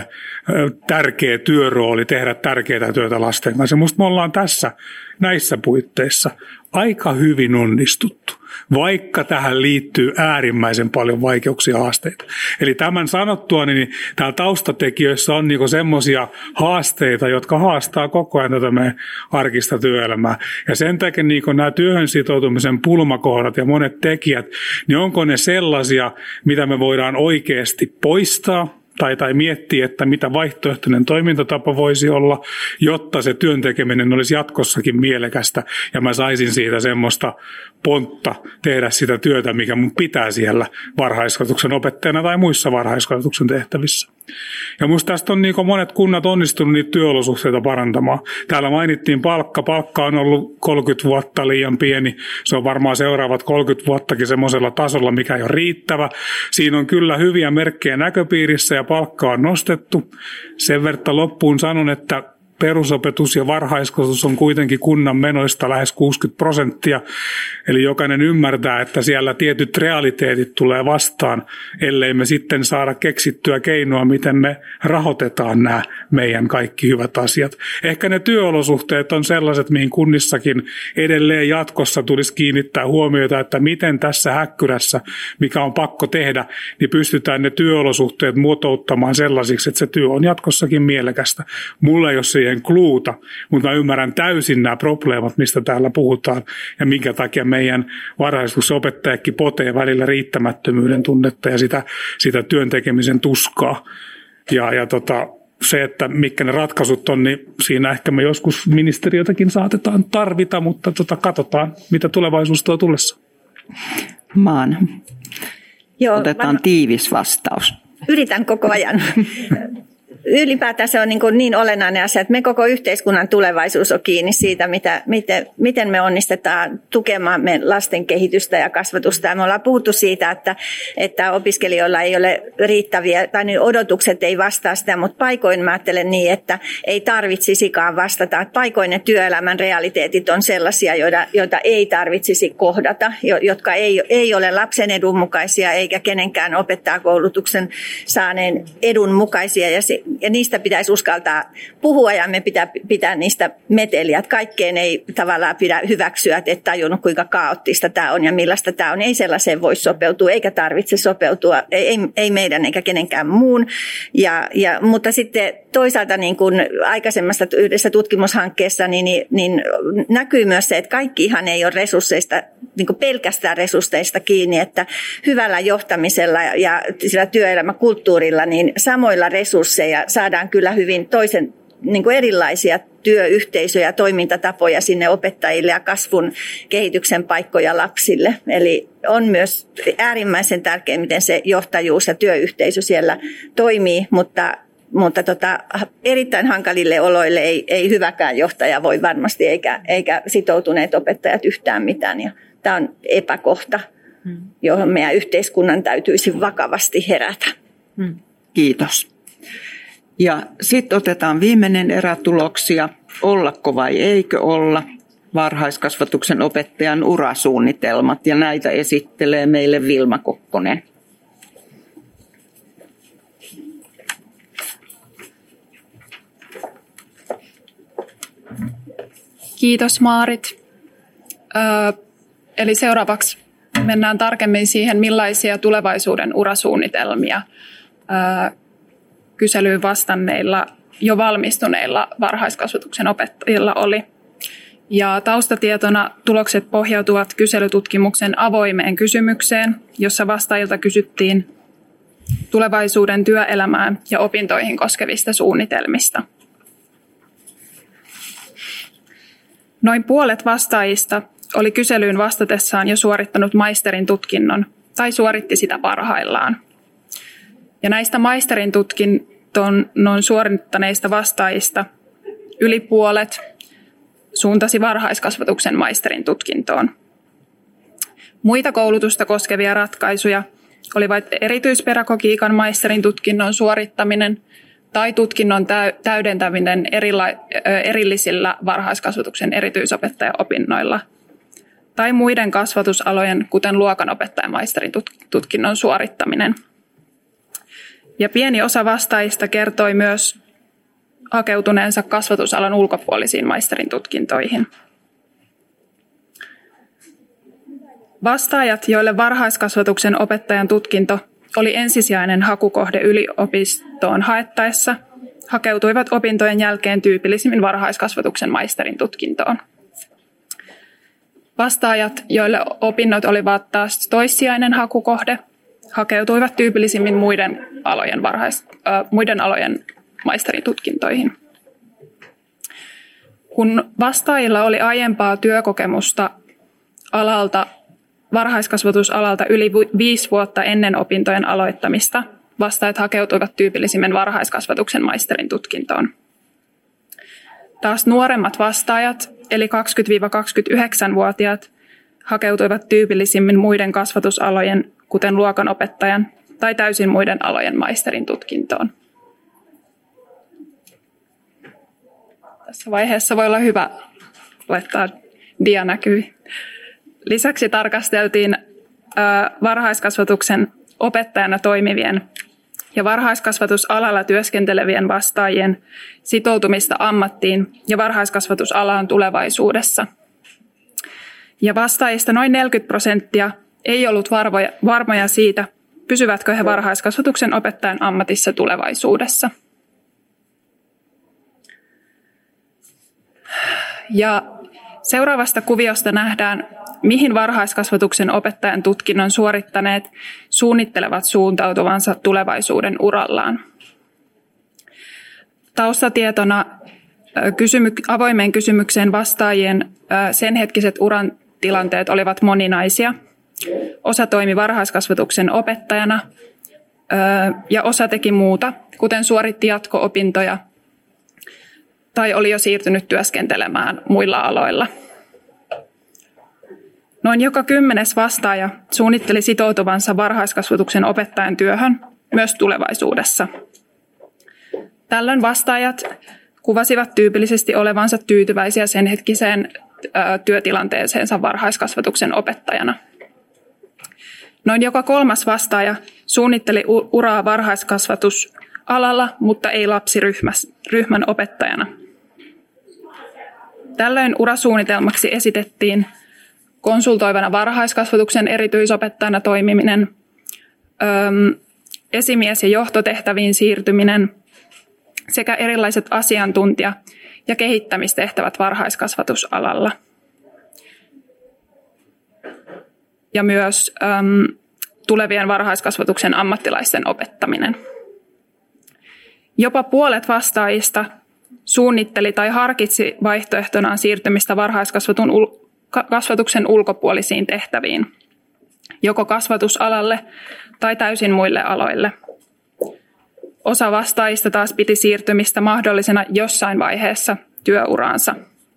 Speaker 2: tärkeä työrooli tehdä tärkeää työtä lasten kanssa. Musta me ollaan näissä puitteissa aika hyvin onnistuttu, vaikka tähän liittyy äärimmäisen paljon vaikeuksia ja haasteita. Eli tämän sanottua, niin täällä taustatekijöissä on niinku semmoisia haasteita, jotka haastaa koko ajan tätä meidän arkista työelämää. Ja sen takia niinku nämä työhön sitoutumisen pulmakohdat ja monet tekijät, niin onko ne sellaisia, mitä me voidaan oikeasti poistaa, tai miettiä, että mitä vaihtoehtoinen toimintatapa voisi olla, jotta se työn tekeminen olisi jatkossakin mielekästä ja mä saisin siitä semmoista pontta tehdä sitä työtä, mikä mun pitää siellä varhaiskasvatuksen opettajana tai muissa varhaiskasvatuksen tehtävissä. Ja musta tästä on niin monet kunnat onnistunut niitä työolosuhteita parantamaan. Täällä mainittiin palkka. Palkka on ollut 30 vuotta liian pieni. Se on varmaan seuraavat 30 vuottakin semmoisella tasolla, mikä ei ole riittävä. Siinä on kyllä hyviä merkkejä näköpiirissä ja palkka on nostettu. Sen verran loppuun sanon, että perusopetus ja varhaiskasvatus on kuitenkin kunnan menoista lähes 60%, eli jokainen ymmärtää, että siellä tietyt realiteetit tulee vastaan, ellei me sitten saada keksittyä keinoa, miten me rahoitetaan nämä meidän kaikki hyvät asiat. Ehkä ne työolosuhteet on sellaiset, mihin kunnissakin edelleen jatkossa tulisi kiinnittää huomiota, että miten tässä häkkyrässä, mikä on pakko tehdä, niin pystytään ne työolosuhteet muotouttamaan sellaisiksi, että se työ on jatkossakin mielekästä. Mulla ei ole siihen kluuta, mutta mä ymmärrän täysin nämä probleemat, mistä täällä puhutaan ja minkä takia meidän varhaiskasvatuksen opettajakin potee välillä riittämättömyyden tunnetta ja sitä työn tekemisen tuskaa. Ja se, että mitkä ne ratkaisut on, niin siinä ehkä me joskus ministeriötäkin saatetaan tarvita, mutta katsotaan, mitä tulevaisuus tuo tullessa.
Speaker 1: Otetaan tiivis vastaus.
Speaker 4: Yritän koko ajan. Ylipäätään se on niin olennainen asia, että me koko yhteiskunnan tulevaisuus on kiinni siitä, miten me onnistetaan tukemaan meidän lasten kehitystä ja kasvatusta. Ja me ollaan puhuttu siitä, että opiskelijoilla ei ole riittäviä, tai niin odotukset ei vastaa sitä, mutta paikoin mä ajattelen niin, että ei tarvitsisikaan vastata. Että paikoin ne työelämän realiteetit on sellaisia, joita ei tarvitsisi kohdata, jotka ei ole lapsen edun mukaisia eikä kenenkään opettajakoulutuksen saaneen edun mukaisia. Ja niistä pitäisi uskaltaa puhua ja me pitää niistä meteliä. Kaikkeen ei tavallaan pidä hyväksyä, että et tajunnut kuinka kaoottista tämä on ja millaista tämä on. Ei sellaiseen voi sopeutua eikä tarvitse sopeutua, ei meidän eikä kenenkään muun. Mutta sitten toisaalta niin kuin aikaisemmassa yhdessä tutkimushankkeessa niin näkyy myös se, että kaikki ihan ei ole resursseista, niin kuin pelkästään resursseista kiinni, että hyvällä johtamisella ja sillä työelämäkulttuurilla niin samoilla resursseja saadaan kyllä hyvin niin kuin erilaisia työyhteisöjä ja toimintatapoja sinne opettajille ja kasvun kehityksen paikkoja lapsille. Eli on myös äärimmäisen tärkeää, miten se johtajuus ja työyhteisö siellä toimii, mutta erittäin hankalille oloille ei hyväkään johtaja voi varmasti, eikä sitoutuneet opettajat yhtään mitään. Ja tämä on epäkohta, johon meidän yhteiskunnan täytyisi vakavasti herätä.
Speaker 1: Kiitos. Ja sitten otetaan viimeinen erä tuloksia. Ollako vai eikö olla? Varhaiskasvatuksen opettajan urasuunnitelmat. Ja näitä esittelee meille Vilma Kokkonen.
Speaker 10: Kiitos Maarit. Eli seuraavaksi mennään tarkemmin siihen, millaisia tulevaisuuden urasuunnitelmia kyselyyn vastanneilla, jo valmistuneilla varhaiskasvatuksen opettajilla oli. Ja taustatietona tulokset pohjautuvat kyselytutkimuksen avoimeen kysymykseen, jossa vastaajilta kysyttiin tulevaisuuden työelämään ja opintoihin koskevista suunnitelmista. Noin puolet vastaajista oli kyselyyn vastatessaan jo suorittanut maisterin tutkinnon tai suoritti sitä parhaillaan. Ja näistä maisterin tutkinnon suorittaneista vastaajista yli puolet suuntasi varhaiskasvatuksen maisterin tutkintoon. Muita koulutusta koskevia ratkaisuja olivat erityispedagogiikan maisterin tutkinnon suorittaminen tai tutkinnon täydentäminen erillisillä varhaiskasvatuksen erityisopettajaopinnoilla tai muiden kasvatusalojen, kuten luokanopettajan maisterin tutkinnon suorittaminen. Ja pieni osa vastaajista kertoi myös hakeutuneensa kasvatusalan ulkopuolisiin maisterin tutkintoihin. Vastaajat, joille varhaiskasvatuksen opettajan tutkinto oli ensisijainen hakukohde yliopistoon haettaessa, hakeutuivat opintojen jälkeen tyypillisimmin varhaiskasvatuksen maisterin tutkintoon. Vastaajat, joille opinnot olivat taas toissijainen hakukohde, hakeutuivat tyypillisimmin muiden alojen maisterin tutkintoihin. Kun vastaajilla oli aiempaa työkokemusta varhaiskasvatusalalta yli 5 vuotta ennen opintojen aloittamista, vastaajat hakeutuivat tyypillisimmin varhaiskasvatuksen maisterin tutkintoon. Taas nuoremmat vastaajat, eli 20-29-vuotiaat, hakeutuivat tyypillisimmin muiden kasvatusalojen, kuten luokanopettajan tai täysin muiden alojen maisterin tutkintoon. Tässä vaiheessa voi olla hyvä laittaa dia näkyy. Lisäksi tarkasteltiin varhaiskasvatuksen opettajana toimivien ja varhaiskasvatusalalla työskentelevien vastaajien sitoutumista ammattiin ja varhaiskasvatusalaan tulevaisuudessa. Ja vastaajista noin 40% ei ollut varmoja siitä, pysyvätkö he varhaiskasvatuksen opettajan ammatissa tulevaisuudessa. Ja seuraavasta kuviosta nähdään, mihin varhaiskasvatuksen opettajan tutkinnon suorittaneet suunnittelevat suuntautuvansa tulevaisuuden urallaan. Taustatietona avoimeen kysymykseen vastaajien sen hetkiset uran tilanteet olivat moninaisia. Osa toimi varhaiskasvatuksen opettajana ja osa teki muuta, kuten suoritti jatko-opintoja tai oli jo siirtynyt työskentelemään muilla aloilla. Noin joka 10. vastaaja suunnitteli sitoutuvansa varhaiskasvatuksen opettajan työhön myös tulevaisuudessa. Tällöin vastaajat kuvasivat tyypillisesti olevansa tyytyväisiä sen hetkiseen työtilanteeseensa varhaiskasvatuksen opettajana. Noin joka 3. vastaaja suunnitteli uraa varhaiskasvatusalalla, mutta ei lapsiryhmän opettajana. Tällöin urasuunnitelmaksi esitettiin konsultoivana varhaiskasvatuksen erityisopettajana toimiminen, esimies- ja johtotehtäviin siirtyminen sekä erilaiset asiantuntija- ja kehittämistehtävät varhaiskasvatusalalla. Ja myös tulevien varhaiskasvatuksen ammattilaisten opettaminen. Jopa puolet vastaajista suunnitteli tai harkitsi vaihtoehtonaan siirtymistä varhaiskasvatuksen ulkopuolisiin tehtäviin, joko kasvatusalalle tai täysin muille aloille. Osa vastaajista taas piti siirtymistä mahdollisena jossain vaiheessa työuraansa.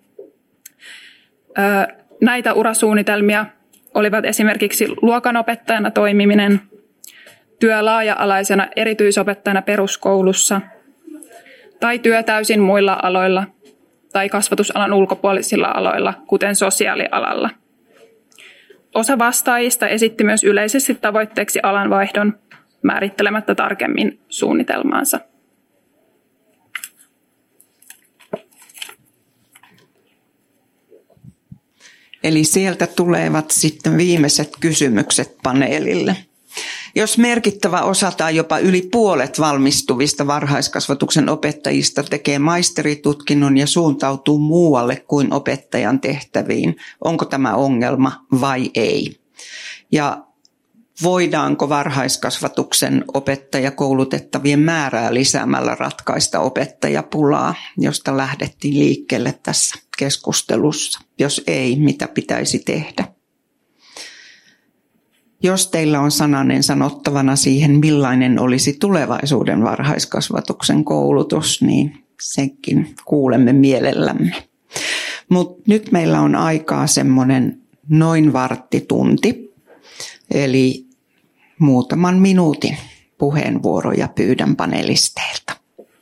Speaker 10: Näitä urasuunnitelmia olivat esimerkiksi luokanopettajana toimiminen, työ laaja-alaisena erityisopettajana peruskoulussa tai työ täysin muilla aloilla tai kasvatusalan ulkopuolisilla aloilla, kuten sosiaalialalla. Osa vastaajista esitti myös yleisesti tavoitteeksi alanvaihdon määrittelemättä tarkemmin suunnitelmaansa.
Speaker 1: Eli sieltä tulevat sitten viimeiset kysymykset paneelille. Jos merkittävä osa tai jopa yli puolet valmistuvista varhaiskasvatuksen opettajista tekee maisteritutkinnon ja suuntautuu muualle kuin opettajan tehtäviin, onko tämä ongelma vai ei? Ja voidaanko varhaiskasvatuksen opettajakoulutettavien määrää lisäämällä ratkaista opettajapulaa, josta lähdettiin liikkeelle tässä keskustelussa? Jos ei, mitä pitäisi tehdä? Jos teillä on sananen sanottavana siihen, millainen olisi tulevaisuuden varhaiskasvatuksen koulutus, niin senkin kuulemme mielellämme. Mutta nyt meillä on aikaa semmoinen noin varttitunti, eli muutaman minuutin puheenvuoroja pyydän panelisteilta.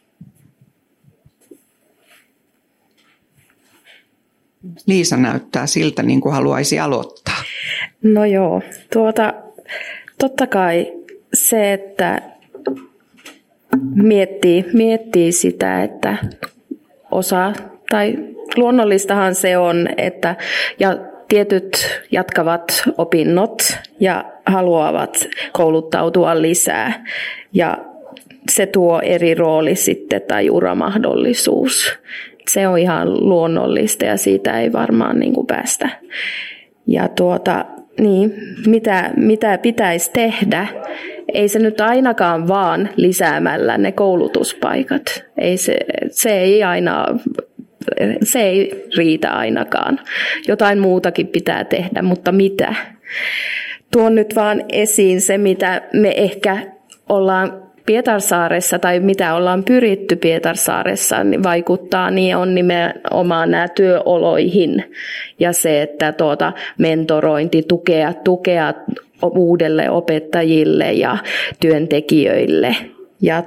Speaker 1: Liisa näyttää siltä, niin kuin haluaisi aloittaa.
Speaker 5: No joo, totta kai se, että miettii sitä, että osa, tai luonnollistahan se on, että ja tietyt jatkavat opinnot ja haluavat kouluttautua lisää ja se tuo eri rooli sitten tai uramahdollisuus. Se on ihan luonnollista ja siitä ei varmaan niin kuin päästä. Ja mitä pitäisi tehdä? Ei se nyt ainakaan vaan lisäämällä ne koulutuspaikat. Se ei riitä ainakaan. Jotain muutakin pitää tehdä, mutta mitä? Tuon nyt vaan esiin se, mitä me ehkä ollaan Pietarsaaressa tai mitä ollaan pyritty Pietarsaaressa niin vaikuttaa, niin on nimenomaan nämä työoloihin ja se, että mentorointi, tukea uudelle opettajille ja työntekijöille. Ja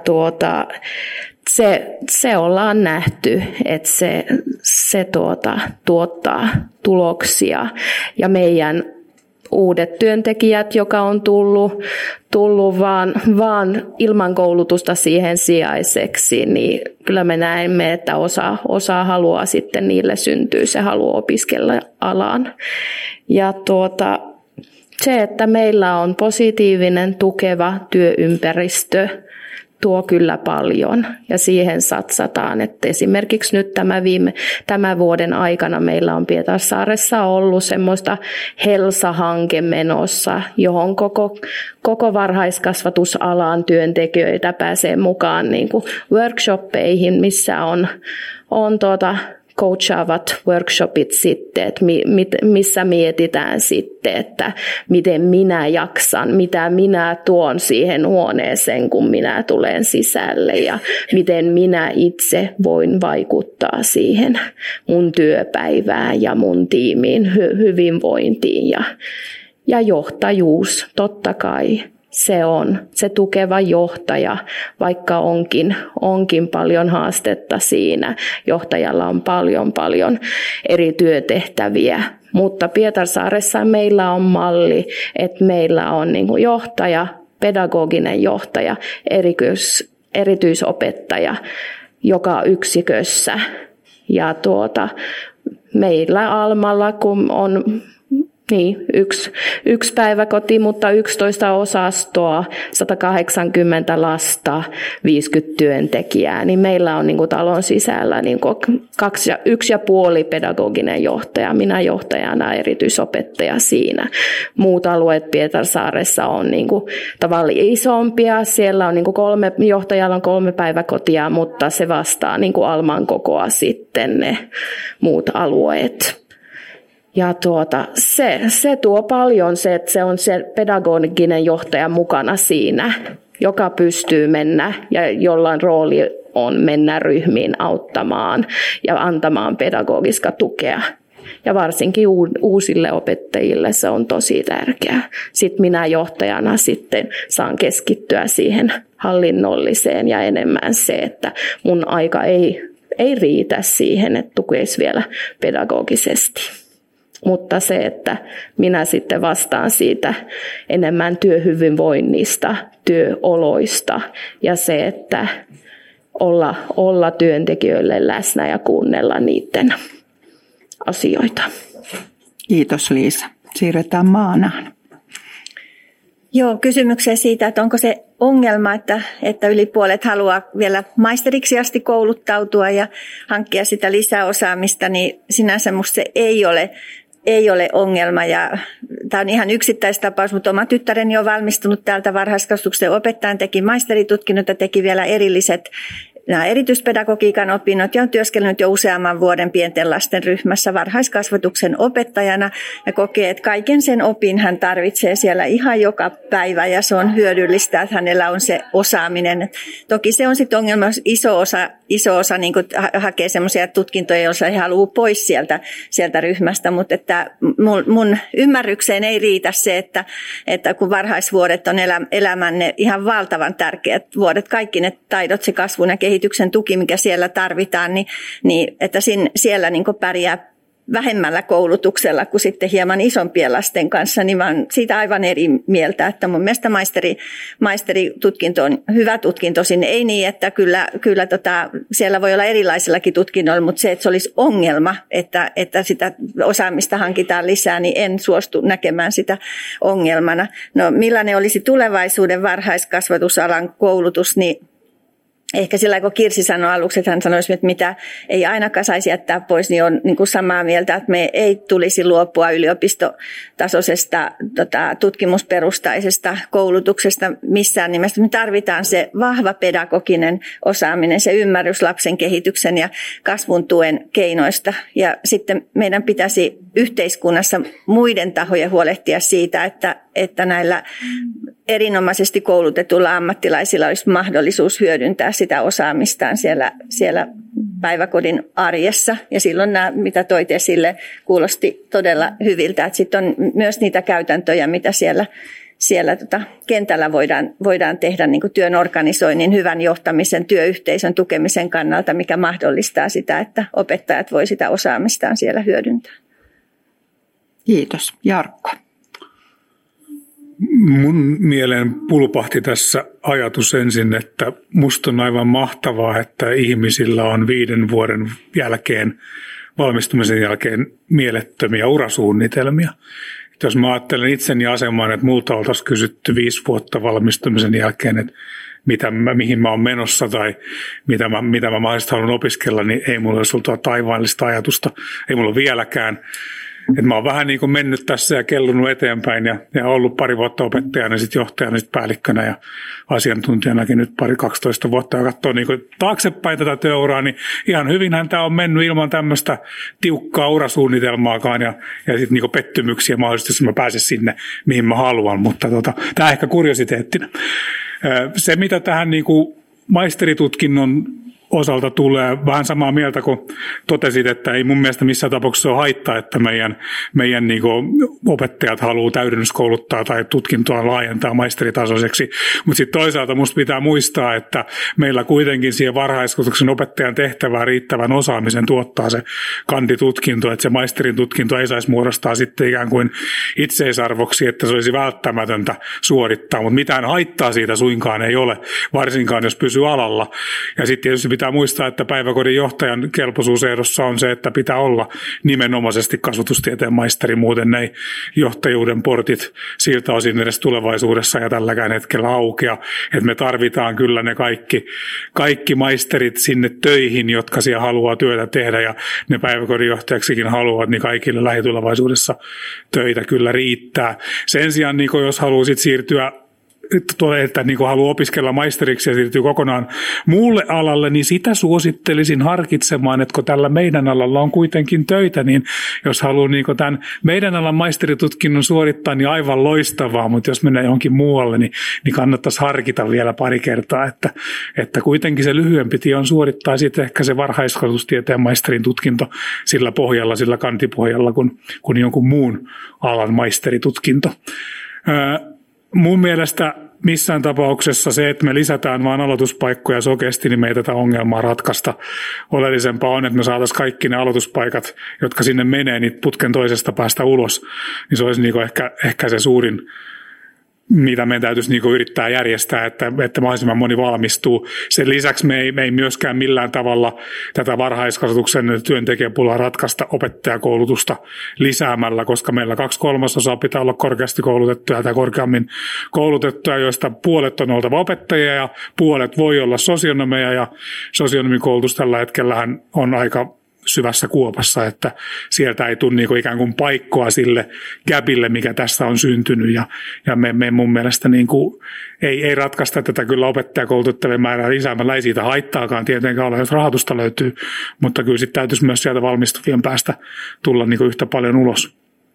Speaker 5: se ollaan nähty, että se tuottaa tuloksia ja meidän uudet työntekijät, joka on tullut vaan ilman koulutusta siihen sijaiseksi, niin kyllä me näemme, että osa haluaa sitten, niille syntyy se halu opiskella alaan. Ja se, että meillä on positiivinen, tukeva työympäristö, tuo kyllä paljon ja siihen satsataan, että esimerkiksi nyt tämän vuoden aikana meillä on Pietarsaaressa ollut semmoista HELSA-hanke menossa, johon koko varhaiskasvatusalan työntekijöitä pääsee mukaan niin kuin workshoppeihin, missä on coachaavat workshopit sitten, että missä mietitään sitten, että miten minä jaksan, mitä minä tuon siihen huoneeseen, kun minä tulen sisälle ja miten minä itse voin vaikuttaa siihen mun työpäivään ja mun tiimin hyvinvointiin ja johtajuus totta kai. Se on se tukeva johtaja, vaikka onkin paljon haastetta siinä. Johtajalla on paljon eri työtehtäviä, mutta Pietarsaaressa meillä on malli, että meillä on niin kuin johtaja, pedagoginen johtaja, erityisopettaja joka yksikössä. Ja meillä Almalla, kun on yksi päiväkoti, mutta 11 osastoa, 180 lasta, 50 työntekijää, niin meillä on niin kuin talon sisällä niin kuin 1,5 pedagoginen johtaja, minä johtajana, erityisopettaja siinä. Muut alueet Pietarsaaressa on niin kuin tavallaan isompia, siellä on niin kuin johtajalla on 3 päiväkotia, mutta se vastaa niin kuin Alman kokoa sitten ne muut alueet. Ja se tuo paljon se, että se on se pedagoginen johtaja mukana siinä, joka pystyy mennä ja jollain rooli on mennä ryhmiin auttamaan ja antamaan pedagogista tukea. Ja varsinkin uusille opettajille se on tosi tärkeää. Sitten minä johtajana sitten saan keskittyä siihen hallinnolliseen ja enemmän se, että mun aika ei riitä siihen, että tukisi vielä pedagogisesti. Mutta se, että minä sitten vastaan siitä enemmän työhyvinvoinnista, työoloista ja se, että olla työntekijöille läsnä ja kuunnella niiden asioita.
Speaker 1: Kiitos Liisa. Siirretään Maanaan.
Speaker 4: Joo, kysymykseen siitä, että onko se ongelma, että yli puolet haluaa vielä maisteriksi asti kouluttautua ja hankkia sitä lisäosaamista, niin sinänsä musta se ei ole ongelma. Ja tämä on ihan yksittäistapaus, mutta oma tyttäreni on valmistunut täältä varhaiskasvatuksen opettajan, teki maisteritutkinnot ja teki vielä erilliset nämä erityispedagogiikan opinnot ja on työskennellyt jo useamman vuoden pienten lasten ryhmässä varhaiskasvatuksen opettajana ja kokee, että kaiken sen opin hän tarvitsee siellä ihan joka päivä ja se on hyödyllistä, että hänellä on se osaaminen. Toki se on sitten ongelma, jos iso osa niin kuin hakee semmoisia tutkintoja, joissa he haluaa pois sieltä ryhmästä, mutta että mun ymmärrykseen ei riitä se, että kun varhaisvuodet on elämänne ihan valtavan tärkeät vuodet, kaikki ne taidot, se kasvun ja kehityksen tuki, mikä siellä tarvitaan, niin että siellä niin kuin vähemmällä koulutuksella kuin sitten hieman isompien lasten kanssa, niin mä olen siitä aivan eri mieltä, että mun mielestä maisteritutkinto on hyvä tutkinto sinne. Ei niin, että kyllä siellä voi olla erilaisillakin tutkinnoilla, mutta se, että se olisi ongelma, että sitä osaamista hankitaan lisää, niin en suostu näkemään sitä ongelmana. No millainen olisi tulevaisuuden varhaiskasvatusalan koulutus, niin ehkä sillä kun Kirsi sanoi aluksi, että hän sanoisi, että mitä ei ainakaan saisi jättää pois, niin on niin kuin samaa mieltä, että me ei tulisi luopua yliopistotasoisesta tutkimusperustaisesta koulutuksesta missään nimessä. Me tarvitaan se vahva pedagoginen osaaminen, se ymmärrys lapsen kehityksen ja kasvun tuen keinoista. Ja sitten meidän pitäisi yhteiskunnassa muiden tahojen huolehtia siitä, että näillä erinomaisesti koulutetuilla ammattilaisilla olisi mahdollisuus hyödyntää sitä osaamistaan siellä päiväkodin arjessa. Ja silloin nämä, mitä toit esille, kuulosti todella hyviltä. Että sitten on myös niitä käytäntöjä, mitä siellä kentällä voidaan tehdä niin kuin työn organisoinnin, hyvän johtamisen, työyhteisön tukemisen kannalta, mikä mahdollistaa sitä, että opettajat voi sitä osaamistaan siellä hyödyntää.
Speaker 1: Kiitos. Jarkko.
Speaker 2: Mun mieleen pulpahti tässä ajatus ensin, että musta on aivan mahtavaa, että ihmisillä on 5 vuoden jälkeen, valmistumisen jälkeen mielettömiä urasuunnitelmia. Että jos mä ajattelen itseni asemaan, että multa oltaisiin kysytty 5 vuotta valmistumisen jälkeen, että mihin mä oon menossa tai mitä mä mahdollisesti haluan opiskella, niin ei mulla olisi ollut taivaallista ajatusta, ei mulla ole vieläkään. Et mä oon vähän niin kuin mennyt tässä ja kellunut eteenpäin ja ollut 2 vuotta opettajana, sitten johtajana, sitten päällikkönä ja asiantuntijanakin nyt 12 vuotta ja katsoo niin kuin taaksepäin tätä työuraa, niin ihan hyvinhän tämä on mennyt ilman tämmöistä tiukkaa urasuunnitelmaakaan ja sitten niin kuin pettymyksiä mahdollisesti, jos mä pääsen sinne, mihin mä haluan, mutta tämä ehkä kuriositeettina. Se, mitä tähän niin kuin maisteritutkinnon osalta tulee vähän samaa mieltä, kun totesit, että ei mun mielestä missään tapauksessa ole haittaa, että meidän niin kuin opettajat haluaa täydennyskouluttaa tai tutkintoa laajentaa maisteritasoiseksi. Mutta sitten toisaalta musta pitää muistaa, että meillä kuitenkin siihen varhaiskasvatuksen opettajan tehtävää riittävän osaamisen tuottaa se kanditutkinto, että se maisterin tutkinto ei saisi muodostaa sitten ikään kuin itseisarvoksi, että se olisi välttämätöntä suorittaa, mutta mitään haittaa siitä suinkaan ei ole, varsinkaan jos pysyy alalla. Ja sitten tietysti pitää muistaa, että päiväkodin johtajan kelpoisuusehdossa on se, että pitää olla nimenomaisesti kasvatustieteen maisteri, muuten ei johtajuuden portit siltä osin edes tulevaisuudessa ja tälläkään hetkellä aukea. Että me tarvitaan kyllä ne kaikki maisterit sinne töihin, jotka siellä haluaa työtä tehdä ja ne päiväkodin johtajaksikin haluavat, niin kaikille lähitulevaisuudessa töitä kyllä riittää. Sen sijaan, niin jos haluaa sit siirtyä että niin haluaa opiskella maisteriksi ja siirtyy kokonaan muulle alalle, niin sitä suosittelisin harkitsemaan, että kun tällä meidän alalla on kuitenkin töitä, niin jos haluaa niin tämän meidän alan maisteritutkinnon suorittaa, niin aivan loistavaa, mutta jos mennään johonkin muualle, niin kannattaisi harkita vielä pari kertaa, että kuitenkin se lyhyempi tie on suorittaa sitten ehkä se varhaiskasvatustieteen maisterin tutkinto sillä pohjalla, sillä kantipohjalla, kuin jonkun muun alan maisteritutkinto. Mun mielestä missään tapauksessa se, että me lisätään vaan aloituspaikkoja sokeasti, niin me ei tätä ongelmaa ratkaista. Oleellisempaa on, että me saataisiin kaikki ne aloituspaikat, jotka sinne menee, niin putken toisesta päästä ulos. Niin se olisi niin kuin ehkä se suurin, mitä meidän täytyisi niin kuin yrittää järjestää, että mahdollisimman moni valmistuu. Sen lisäksi me ei myöskään millään tavalla tätä varhaiskasvatuksen työntekijäpulaa ratkaista opettajakoulutusta lisäämällä, koska meillä 2/3 pitää olla korkeasti koulutettuja tai korkeammin koulutettuja, joista puolet on oltava opettajia ja puolet voi olla sosionomeja, ja sosionomikoulutus tällä hetkellähän on aika syvässä kuopassa, että sieltä ei tule niinku ikään kuin paikkoa sille gapille, mikä tässä on syntynyt, ja me mun mielestä niinku ei ratkaista tätä kyllä opettajakoulutettavien määrää lisäämällä, ei siitä haittaakaan tietenkään olla, jos rahoitusta löytyy, mutta kyllä sitten täytyisi myös sieltä valmistuvien päästä tulla niinku yhtä paljon ulos.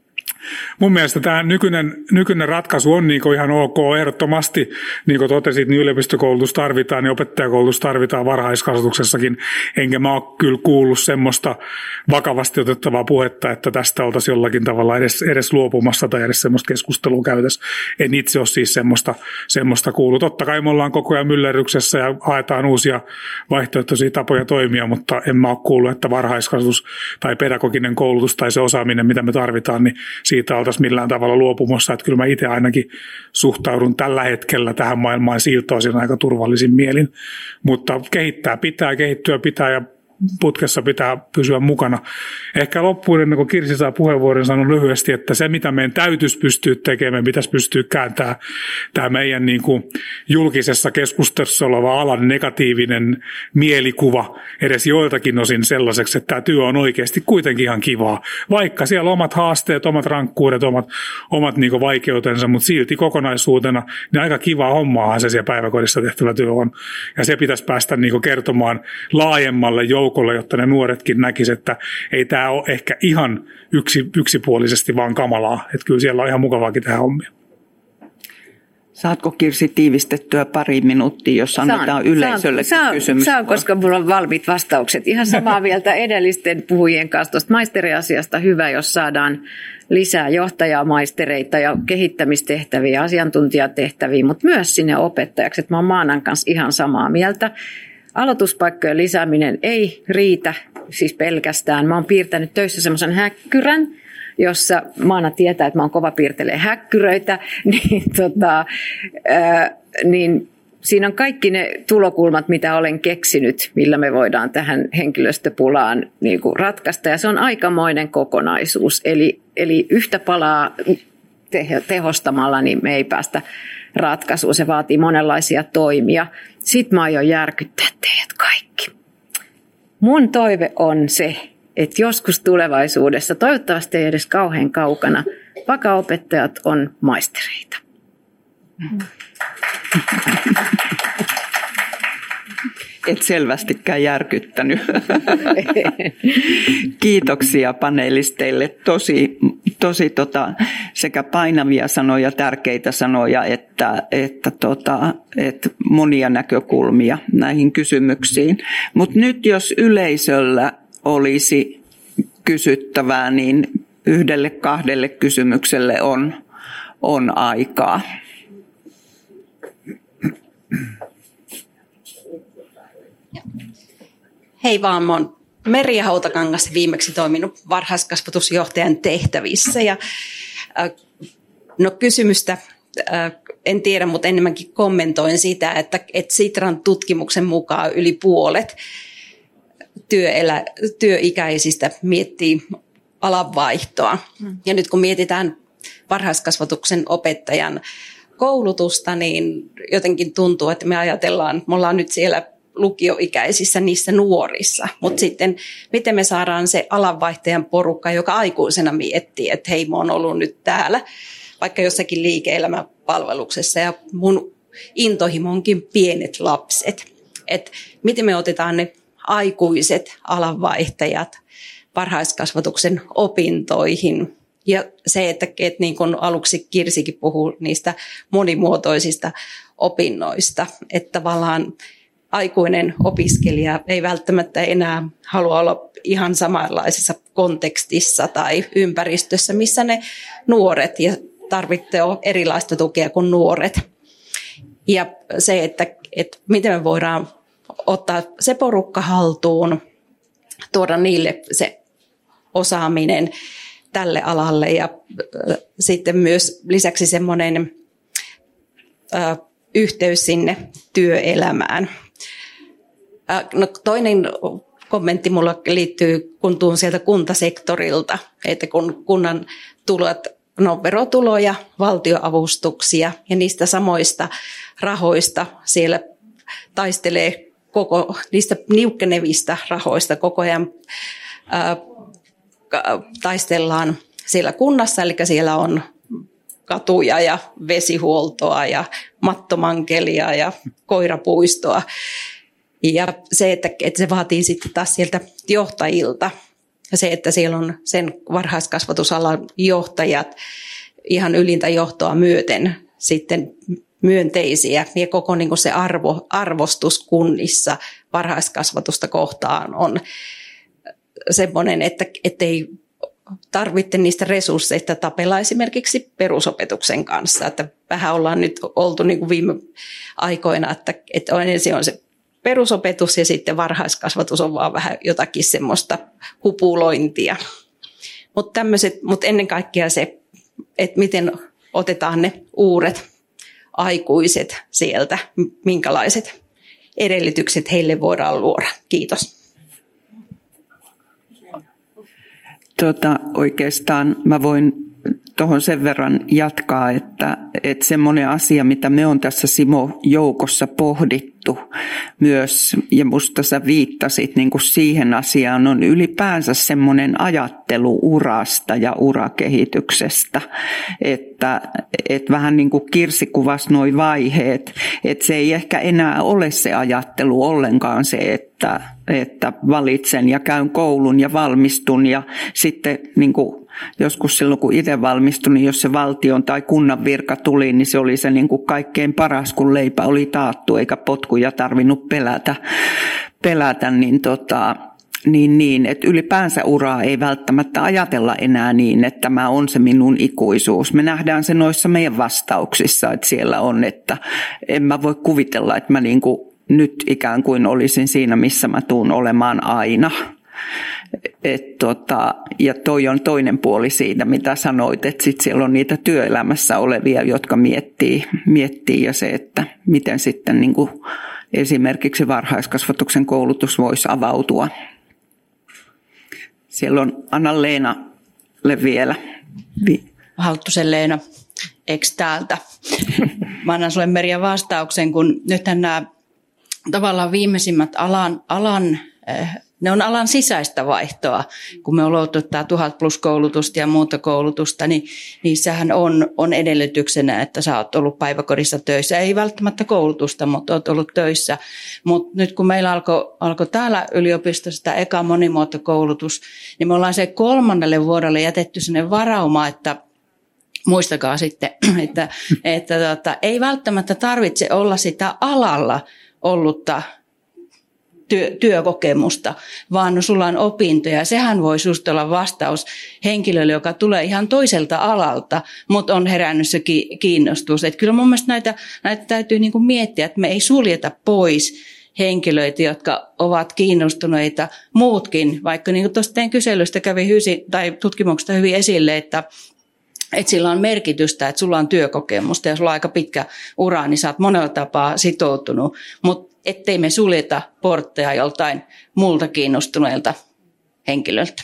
Speaker 2: Mun mielestä tämä nykyinen ratkaisu on niin ihan ok. Ehdottomasti, niin kuin totesit, niin yliopistokoulutus tarvitaan, niin opettajakoulutus tarvitaan varhaiskasvatuksessakin. Enkä mä ole kyllä kuullut semmoista vakavasti otettavaa puhetta, että tästä oltaisiin jollakin tavalla edes luopumassa tai edes semmoista keskustelua käytössä. En itse ole siis semmoista kuullut. Totta kai me ollaan koko ajan myllerryksessä ja haetaan uusia vaihtoehtoisia tapoja toimia, mutta en mä ole kuullut, että varhaiskasvatus tai pedagoginen koulutus tai se osaaminen, mitä me tarvitaan, niin siitä oltaisiin millään tavalla luopumassa. Että kyllä mä itse ainakin suhtaudun tällä hetkellä tähän maailmaan siltä osin aika turvallisin mielin. Mutta kehittyä pitää ja putkessa pitää pysyä mukana. Ehkä loppuun, ennen kuin Kirsi saa puheenvuoron, sanon lyhyesti, että se, mitä meidän täytyisi pystyä tekemään, pitäisi pystyä kääntämään tämä meidän niin kuin julkisessa keskustelussa oleva alan negatiivinen mielikuva edes joiltakin osin sellaiseksi, että tämä työ on oikeasti kuitenkin ihan kivaa. Vaikka siellä on omat haasteet, omat rankkuudet, omat niin kuin vaikeutensa, mutta silti kokonaisuutena niin aika kivaa hommaahan se siellä päiväkodissa tehtävä työ on. Ja se pitäisi päästä niin kuin kertomaan laajemmalle joukolle, jotta ne nuoretkin näkisivät, että ei tämä ole ehkä ihan yksipuolisesti vaan kamalaa. Että kyllä siellä on ihan mukavaakin tehdä hommia.
Speaker 1: Saatko Kirsi tiivistettyä pari minuuttia, jos annetaan yleisölle kysymys?
Speaker 3: Saan, koska minulla on valmiit vastaukset. Ihan samaa mieltä edellisten puhujien kanssa tuosta maisteriasiasta. Hyvä, jos saadaan lisää johtajamaistereita ja kehittämistehtäviä ja asiantuntijatehtäviä, mutta myös sinne opettajaksi. Mä oon Maanan kanssa ihan samaa mieltä. Aloituspaikkojen lisääminen ei riitä siis pelkästään. Mä oon piirtänyt töissä semmoisen häkkyrän, jossa Maana tietää, että mä oon kova piirtelee häkkyröitä, niin siinä on kaikki ne tulokulmat, mitä olen keksinyt, millä me voidaan tähän henkilöstöpulaan niin kuin ratkaista. Ja se on aikamoinen kokonaisuus. Eli yhtä palaa tehostamalla, niin me ei päästä ratkaisuun. Se vaatii monenlaisia toimia. Sitten mä aion järkyttää teidät kaikki. Mun toive on se, että joskus tulevaisuudessa, toivottavasti ei edes kauhean kaukana, vaka-opettajat on maistereita.
Speaker 1: Et selvästikään järkyttänyt. Kiitoksia panelisteille. Tosi sekä painavia sanoja, tärkeitä sanoja, että monia näkökulmia näihin kysymyksiin. Mutta nyt jos yleisöllä olisi kysyttävää, niin 1-2 kysymykselle on aikaa.
Speaker 11: Hei vaan, mä oon Merja Hautakangas, viimeksi toiminut varhaiskasvatusjohtajan tehtävissä. Ja, kysymystä en tiedä, mutta enemmänkin kommentoin sitä, että Sitran tutkimuksen mukaan yli puolet työikäisistä miettii alanvaihtoa. Ja nyt kun mietitään varhaiskasvatuksen opettajan koulutusta, niin jotenkin tuntuu, että me ollaan nyt siellä lukioikäisissä niissä nuorissa, mutta sitten miten me saadaan se alanvaihtajan porukka, joka aikuisena miettii, että hei, mä oon ollut nyt täällä, vaikka jossakin liike-elämän palveluksessa ja mun intohimo onkin pienet lapset. Että miten me otetaan ne aikuiset alanvaihtajat varhaiskasvatuksen opintoihin. Ja se, että niin kuin aluksi Kirsikin puhui niistä monimuotoisista opinnoista, että tavallaan aikuinen opiskelija ei välttämättä enää halua olla ihan samanlaisessa kontekstissa tai ympäristössä, missä ne nuoret ja tarvitsee erilaista tukea kuin nuoret. Ja se, että miten me voidaan ottaa se porukka haltuun, tuoda niille se osaaminen tälle alalle ja sitten myös lisäksi semmoinen yhteys sinne työelämään. Toinen kommentti mulla liittyy, kun tuun sieltä kuntasektorilta, että kun kunnan tulot, verotuloja, valtioavustuksia ja niistä samoista rahoista siellä taistelee niistä niukkenevistä rahoista koko ajan taistellaan siellä kunnassa, eli siellä on katuja ja vesihuoltoa ja mattomankelia ja koirapuistoa. Ja se, että se vaatii sitten taas sieltä johtajilta Ja se, että siellä on sen varhaiskasvatusalan johtajat ihan ylintä johtoa myöten sitten myönteisiä ja koko niin kuin se arvostus kunnissa varhaiskasvatusta kohtaan on semmoinen, että ei tarvitse niistä resursseista tapella esimerkiksi perusopetuksen kanssa. Että vähän ollaan nyt oltu niin kuin viime aikoina, että ensin on se perusopetus ja sitten varhaiskasvatus on vaan vähän jotakin semmoista hupulointia. Mutta ennen kaikkea se, että miten otetaan ne uudet aikuiset sieltä, minkälaiset edellytykset heille voidaan luoda. Kiitos.
Speaker 1: Oikeastaan mä voin tuohon sen verran jatkaa, että semmoinen asia, mitä me on tässä Simo-joukossa pohdittu myös, ja musta sä viittasit niin kuin siihen asiaan, on ylipäänsä semmoinen ajattelu urasta ja urakehityksestä, että vähän niin kuin Kirsi kuvasi nuo vaiheet, että se ei ehkä enää ole se ajattelu ollenkaan se, että valitsen ja käyn koulun ja valmistun ja sitten niin kuin joskus silloin, kun itse valmistuin, niin jos se valtion tai kunnan virka tuli, niin se oli se niin kuin kaikkein paras, kun leipä oli taattu, eikä potkuja tarvinnut pelätä niin, että ylipäänsä uraa ei välttämättä ajatella enää niin, että tämä on se minun ikuisuus. Me nähdään se noissa meidän vastauksissa, että siellä on, että en mä voi kuvitella, että mä niin kuin nyt ikään kuin olisin siinä, missä mä tuun olemaan aina. Ja toi on toinen puoli siitä, mitä sanoit, että sit siellä on niitä työelämässä olevia, jotka miettii ja se, että miten sitten niin kuin esimerkiksi varhaiskasvatuksen koulutus voisi avautua. Siellä on Anna-Leenalle vielä.
Speaker 12: Halttusen Leena, eikö täältä? Mä annan sulle Merja vastauksen, kun nythän nämä tavallaan viimeisimmät ne on alan sisäistä vaihtoa, kun me on luotu tämä 1000+koulutusta ja muuta koulutusta, niin niissähän on edellytyksenä, että sä oot ollut päiväkodissa töissä. Ei välttämättä koulutusta, mutta oot ollut töissä. Mutta nyt kun meillä alkoi täällä yliopistossa tämä eka monimuotokoulutus, niin me ollaan se 3. vuodelle jätetty sinne varauma, että muistakaa sitten, että ei välttämättä tarvitse olla sitä alalla ollutta työkokemusta, vaan sulla on opintoja. Sehän voi susta olla vastaus henkilölle, joka tulee ihan toiselta alalta, mutta on herännyt se kiinnostus. Että kyllä mun mielestä näitä täytyy niin kuin miettiä, että me ei suljeta pois henkilöitä, jotka ovat kiinnostuneita muutkin, vaikka niin kuin tuosta teidän kyselystä tai tutkimuksesta hyvin esille, että sillä on merkitystä, että sulla on työkokemusta ja sulla on aika pitkä ura, niin sä oot monella tapaa sitoutunut, mutta ettei me suljeta portteja joltain muulta kiinnostuneelta henkilöltä.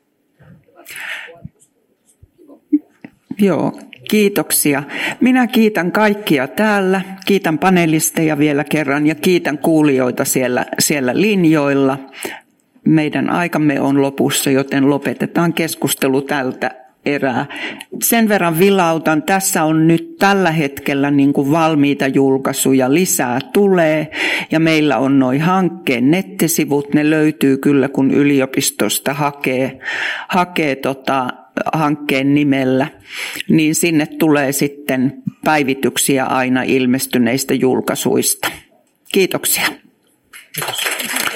Speaker 1: Joo, kiitoksia. Minä kiitän kaikkia täällä, kiitän panelisteja vielä kerran ja kiitän kuulijoita siellä linjoilla. Meidän aikamme on lopussa, joten lopetetaan keskustelu tältä erää. Sen verran vilautan, tässä on nyt tällä hetkellä niin kuin valmiita julkaisuja, lisää tulee ja meillä on noi hankkeen nettisivut, ne löytyy kyllä kun yliopistosta hakee hankkeen nimellä, niin sinne tulee sitten päivityksiä aina ilmestyneistä julkaisuista. Kiitoksia.
Speaker 2: Kiitos.